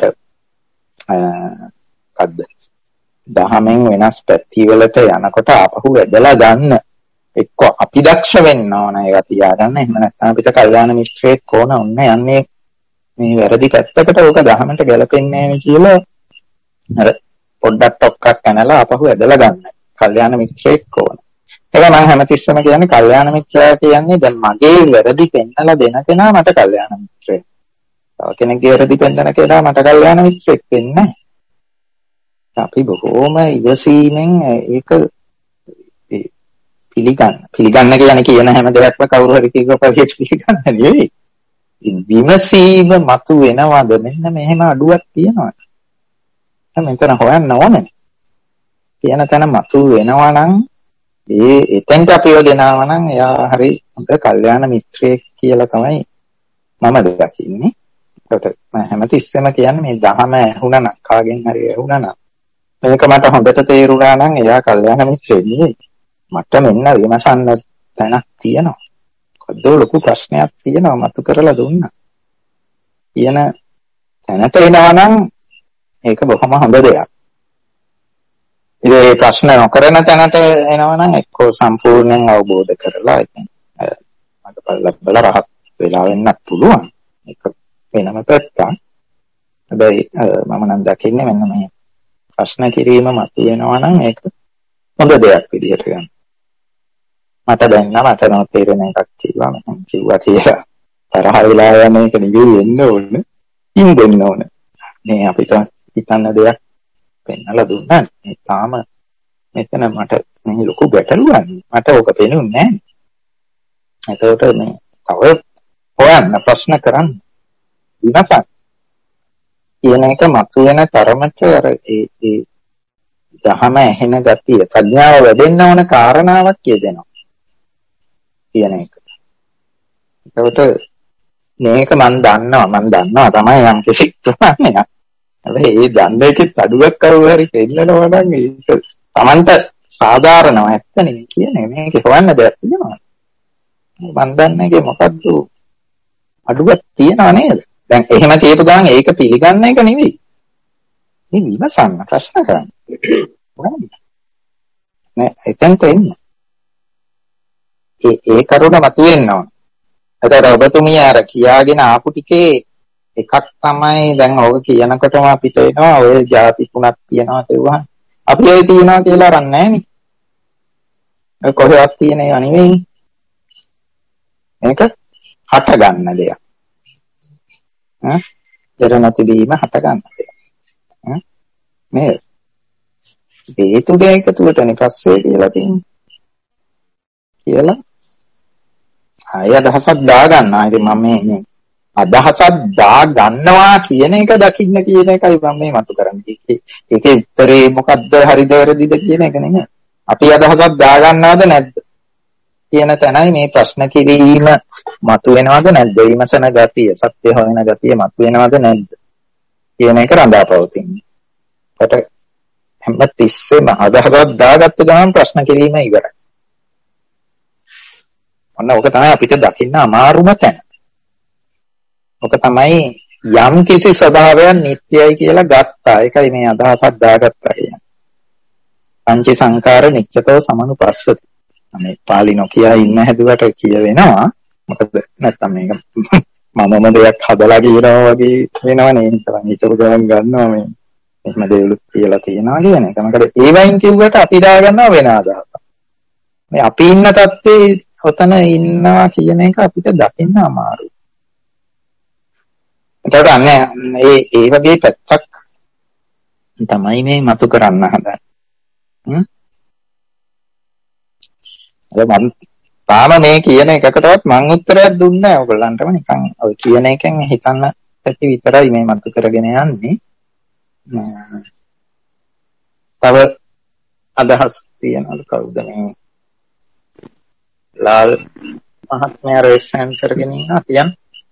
කද්ද දහමෙන් වෙනස් පැතිවලට යනකොට ආපහු වැදලා ගන්න එක්ක අපි දක්ෂ වෙන්න ඕන ඒක තියාගන්න. එහෙම නැත්නම් අපිට කල්යාණ මිත්‍රයෙක් ඕන ඔන්න යන්නේ මේ වැරදි පැත්තකට ඕක දහමට ගැලපෙන්නේ නැහැ කියලා අර පොඩ්ඩක් ටොක්ක්ක් කනලා ආපහු වැදලා ගන්න. කල්යාණ මිත්‍රයෙක් ඕන. ඒක මම හැමතිස්සෙම කියන්නේ කල්යාණ මිත්‍රයා කියන්නේ දැන් මගේ වැරදි පෙන්නලා දෙන කෙනා මට කල්යාණ මිත්‍රයෙක්. තව කෙනෙක්ගේ වැරදි පෙන්නන කෙනා මට කල්යාණ මිත්‍රයෙක් වෙන්නේ නැහැ. අපි බොහෝම ඉවසීමෙන් ඒක පිළිගන්න. පිළිගන්න කියන්නේ කියන හැම දෙයක්ම කවුරු හරි කියක පරිච්ඡ පිළිගන්න නෙවෙයි. විමසීම මතු වෙනවද මෙන්න මෙහෙම අඩුවක් තියෙනවා. මෙතන හොයන්න ඕනේ. කියන තැන මතු වෙනවා නම් ඒ එතෙන්ට අපිව ගෙනාවා නම් එයා හරි හොඳ කල්යාණ මිත්‍රයෙක් කියලා තමයි මම දකින්නේ. ඒකට මම හැමතිස්සෙම කියන්නේ මේ දහම ඇහුණා නම් කාගෙන් හරි ඇහුණා නම් මේක මට හොඳට තේරුණා නම් එයා කල්යාණ මිත්‍රයෙක් නෙවෙයි. මට මෙන්න විමසන්න තැනක් තියෙනවා. කොද්දෝ ලොකු ප්‍රශ්නයක් තියෙනවා මතු කරලා දුන්නා. කියන තැනට එනවා නම් ඒක බොහොම හොඳ දෙයක්. ඉතින් ප්‍රශ්න නොකරන තැනට එනවා නම් එක්කෝ සම්පූර්ණයෙන් අවබෝධ කරලා ඉතින් මට බලලා රහත් වෙලා වෙන්නත් පුළුවන්. ඒක වෙනම පැත්තක්. හැබැයි මම නම් දකින්නේ මෙන්න මේ ප්‍රශ්න කිරීම මතු වෙනවා නම් ඒක හොඳ දෙයක් විදිහට ගන්න. මට දැන් නම් මට නොතේරෙන එකක් කිව්වා මම කිව්වා කියලා තරහ වෙලා යන එක නිවි වෙන්න ඕනේ. ඉන්දෙන්න ඕනේ. මේ අපිට හිතන්න දෙයක් පෙන්නලා දුන්නා. ඒ තාම මෙතන මට මේ ලොකු ගැටලුවක්. මට ඕක පේනුන්නේ නැහැ. එතකොට මේ තව හොයන්න ප්‍රශ්න කරන්න විමසන්න. කියන එක මතුවෙන තරමට අර ඒ ඒ දහම ඇහෙන ගතිය ප්‍රඥාව වැඩෙන්න ඕන කාරණාවක් කියදෙනවා. කියන එක. එතකොට මේක මම දන්නවා මම දන්නවා තමයි යම් කිසි ප්‍රමාණයක්. හැබැයි ඒ දන්න එකෙත් අඩුවක් කරුවා හරි පෙන්නනවා නම් ඒක Tamanta සාධාරණව ඇත්ත නෙමෙයි කියන්නේ. මේක හොයන්න දෙයක් තියෙනවා. මම දන්නේ ඒකේ මොකද්ද අඩුවක් තියනවා නේද? දැන් එහෙම කියපු ගමන් ඒක පිළිගන්න එක නෙවෙයි. මේ විමසන්න ප්‍රශ්න කරන්න. නෑ එතෙන්ට එන්න. ඒ ඒ කරුණ මතුවෙන්න ඕන. එතකොට ඔබතුමිය අර කියාගෙන ආපු ටිකේ එකක් තමයි දැන් ඔබ කියනකොටම අපිට එනවා ඔය ಜಾති තුනක් තියෙනවා කියුවා. අපි ඒ තියනවා කියලා අරන් නැහනේ. ඒ කොහෙවත් තියෙන ඒවා නෙවෙයි. මේක හට ගන්න දෙයක්. ඈ ජරණති බීම හට ගන්න දෙයක්. ඈ මේ ඒ තුනේ එකතුවටනේ පස්සේ කියලා තියෙන්නේ. කියලා ආය අදහසක් දා ගන්නවා. ඉතින් මම මේ මේ අදහසක් දා ගන්නවා කියන එක දකින්න කියන එකයි මම මේ මතු කරන්නේ. ඒකේ උත්තරේ මොකද්ද හරිද වැරදිද කියන එක නෙමෙයි. අපි අදහසක් දා ගන්නවද නැද්ද කියන තැනයි මේ ප්‍රශ්න කිරීම මතු වෙනවද නැද්ද? විමසන ගතිය, සත්‍ය හොයන ගතිය මතු වෙනවද නැද්ද කියන එක රඳාපවතින්නේ. ඒකට හැම තිස්සෙම අදහසක් දාගත්ත ගමන් ප්‍රශ්න කිරීම ඉවරයි. ඔන්න ඕක තමයි අපිට දකින්න අමාරුම තැන. ඕක තමයි යම් කිසි ස්වභාවයක් නිට්ටයයි කියලා ගත්තා. ඒකයි මේ අදහසක් දාගත්තා කියන්නේ. පංච සංකාර නිච්චතෝ සමනුපස්සති. මේ පාලි නොකිය ඉන්න හැදුවට කියවෙනවා. මොකද නැත්තම් මේක මමම දෙයක් හදලා කියනවා වගේ වෙනවනේ. හිතලා හිතපු ගමන් ගන්නවා මේ එහෙම දේවලුත් කියලා තියෙනවා කියන එක. මොකද ඒ වයින් කිව්වට අපි දාගන්නවා වෙන අදහසක්. මේ අපි ඉන්න තත්ත්වේ ඔතන ඉන්නවා කියන එක අපිට දකින්න අමාරුයි. එතකොට අන්නේ මේ ඒ වගේ පැත්තක් තමයි මේ මතු කරන්න හදන්නේ. හ්ම්. මම තාම මේ කියන එකකටවත් මං උත්තරයක් දුන්නේ නැහැ ඔයගොල්ලන්ටම නිකන් ඔය කියන එකෙන් හිතන්න ඇති විතරයි මේ මතු කරගෙන යන්නේ. තව අදහස් තියනවද කවුද මේ ලාල් මහත්මයා රේසන් කරගෙන ඉන්නවා කියන්න.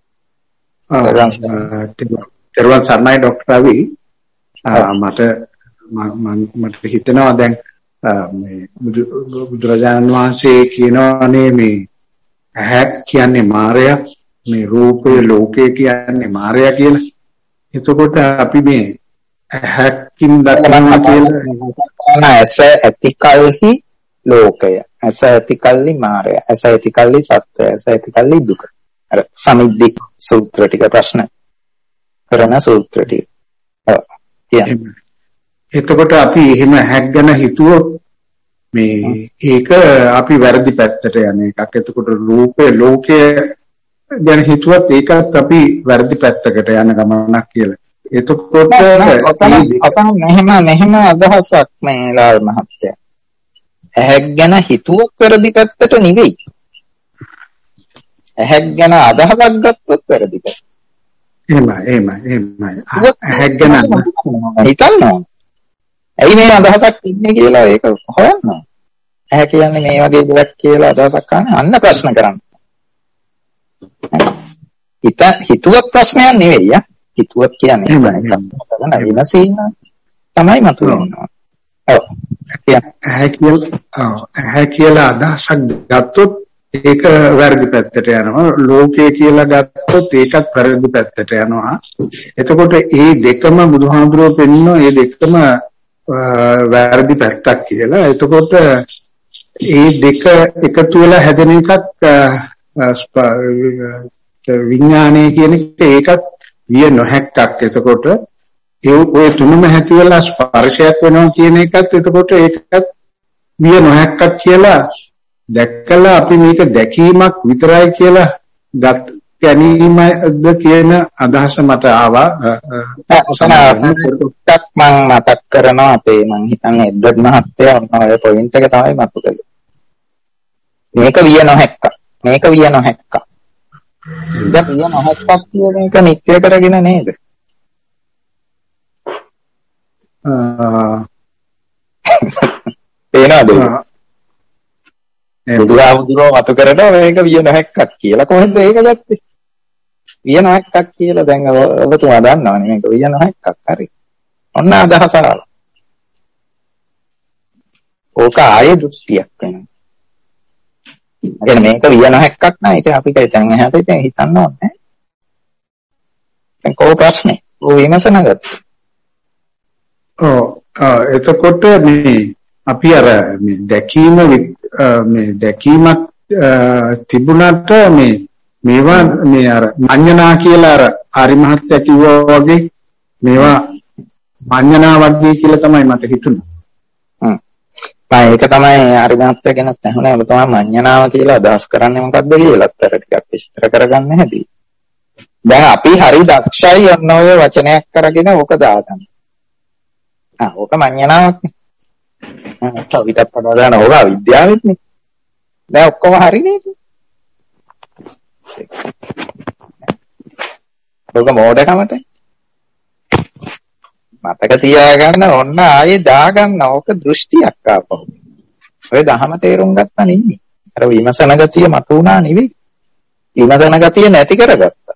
තෙරුවන් සරණයි ડોક્ટર රවි. මට මට හිතෙනවා දැන් මේ බුදුරජාණන් වහන්සේ කියනවානේ මේ ඇහැ කියන්නේ මායя මේ රූපේ ලෝකේ කියන්නේ මායя කියලා. එතකොට අපි මේ ඇහැකින් දක්වනවා කියලා ඇස ඇතිකල්හි ලෝකය, ඇස ඇතිකල්හි මායя, ඇස ඇතිකල්හි සත්‍ය, ඇස ඇතිකල්හි දුක. අර සමිද්දි සූත්‍ර ටික ප්‍රශ්න කරන සූත්‍ර ටික. ඔව් කියන්නේ. එතකොට අපි එහෙම හැක් ගැන හිතුවොත් මේ ඒක අපි වැරදි පැත්තට යන එකක්. එතකොට රූපේ ලෝකයේ ගැන හිතුවත් ඒකත් අපි වැරදි පැත්තකට යන ගමනක් කියලා. එතකොට අපහන් මෙහෙම මෙහෙම අදහසක් මේ ලාල් මහත්තයා. ඇහැක් ගැන හිතුවොත් වැරදි පැත්තට නෙවෙයි. ඇහැක් ගැන අදහසක් ගත්තොත් වැරදි පැත්ත. එහෙමයි එහෙමයි එහෙමයි. ඇහැක් ගැන හිතන්න ඕන. ඇයි මේ අදහසක් ඉන්නේ කියලා ඒක හොයන්න. ඇහැ කියන්නේ මේ වගේ දෙයක් කියලා අදහසක් ගන්න අන්න ප්‍රශ්න කරන්න. හිත හිතුවත් ප්‍රශ්නයක් නෙවෙයි යා. හිතුවත් කියන්නේ විමසීම තමයි මතුවෙන්නේ. ඔව්. ඇහැ කියලා ඇහැ කියලා අදහසක් ගත්තොත් ඒක වැරදි පැත්තට යනවා. ලෝකය කියලා ගත්තොත් ඒකත් වැරදි පැත්තට යනවා. එතකොට මේ දෙකම බුදුහාමුදුරුවෝ පෙන්නනවා මේ දෙකම වැරදි පැත්තක් කියලා. එතකොට ඒ දෙක එකතු වෙලා හැදෙන එකක් විඥානය කියන එක ඒකත් විය නොහැක්කක්. එතකොට ඒ ඔය තුනම හැටි වෙලා ස්පර්ශයක් වෙනවා කියන එකත් එතකොට ඒකත් විය නොහැක්කක් කියලා දැක්කලා අපි මේක දැකීමක් විතරයි කියලා ගත් ගැනීමද කියන අදහස මට ආවා. ටක් මම මතක් කරනවා අපේ මං හිතන්නේ එඩ්වඩ් මහත්තයා ඔය පොයින්ට් එක තමයි මතක කළේ. මේක විය නොහැක්ක. මේක විය නොහැක්ක. දැන් විය නොහැක්කක් කියන එක නිත්‍ය කරගෙන නේද? පේනවද? ඒ බුදුහාමුදුරුවෝ මතු කරනවා මේක විය නොහැක්කක් කියලා. කොහෙන්ද ඒක ගත්තේ? විය නොහැක්කක් කියලා දැන් ඔබතුමා දන්නවනේ මේක විය නොහැක්කක්. හරි. ඔන්න අදහස ආවා. ඕක ආයේ දෘෂ්ටියක් වෙනවා. يعني මේක විය නොහැක්කක් නෑ. ඉතින් අපිට දැන් එහාට ඉතින් හිතන්න ඕනේ. දැන් කොහොම ප්‍රශ්නේ? ඔය විමසන ගත්තා. ඔව් එතකොට මේ අපි අර මේ දැකීම මේ දැකීමක් තිබුණාට මේ මේවා මේ අර මඤ්ඤණා කියලා අර ආරි මහත්තයා කිව්වා වගේ මේවා මඤ්ඤණා වගේ කියලා තමයි මට හිතුනේ. හ්ම්. මම ඒක තමයි ආරි මහත්තයා ගැන අහන්නේ. ඔබ තමයි මඤ්ඤණාව කියලා අදහස් කරන්නේ මොකද්ද කියලාත් අර ටිකක් විස්තර කරගන්න හැදී. දැන් අපි හරි දක්ෂයි ඔන්න ඔය වචනයක් කරගෙන ඕක දාගන්න. ආ ඕක මඤ්ඤණාවක් නේ. ආ කවිතත් පනවදාන ඕක විද්‍යාවෙත් නේ. දැන් ඔක්කොම හරි නේද? ඔක මෝඩකමට. මතක තියාගන්න ඔන්න ආයේ දාගන්න ඕක දෘෂ්ටියක් ආපහු. ඔය දහම තේරුම් ගත්තා නෙමෙයි. අර විමසන ගතිය මතුණා නෙවෙයි. විමසන ගතිය නැති කරගත්තා.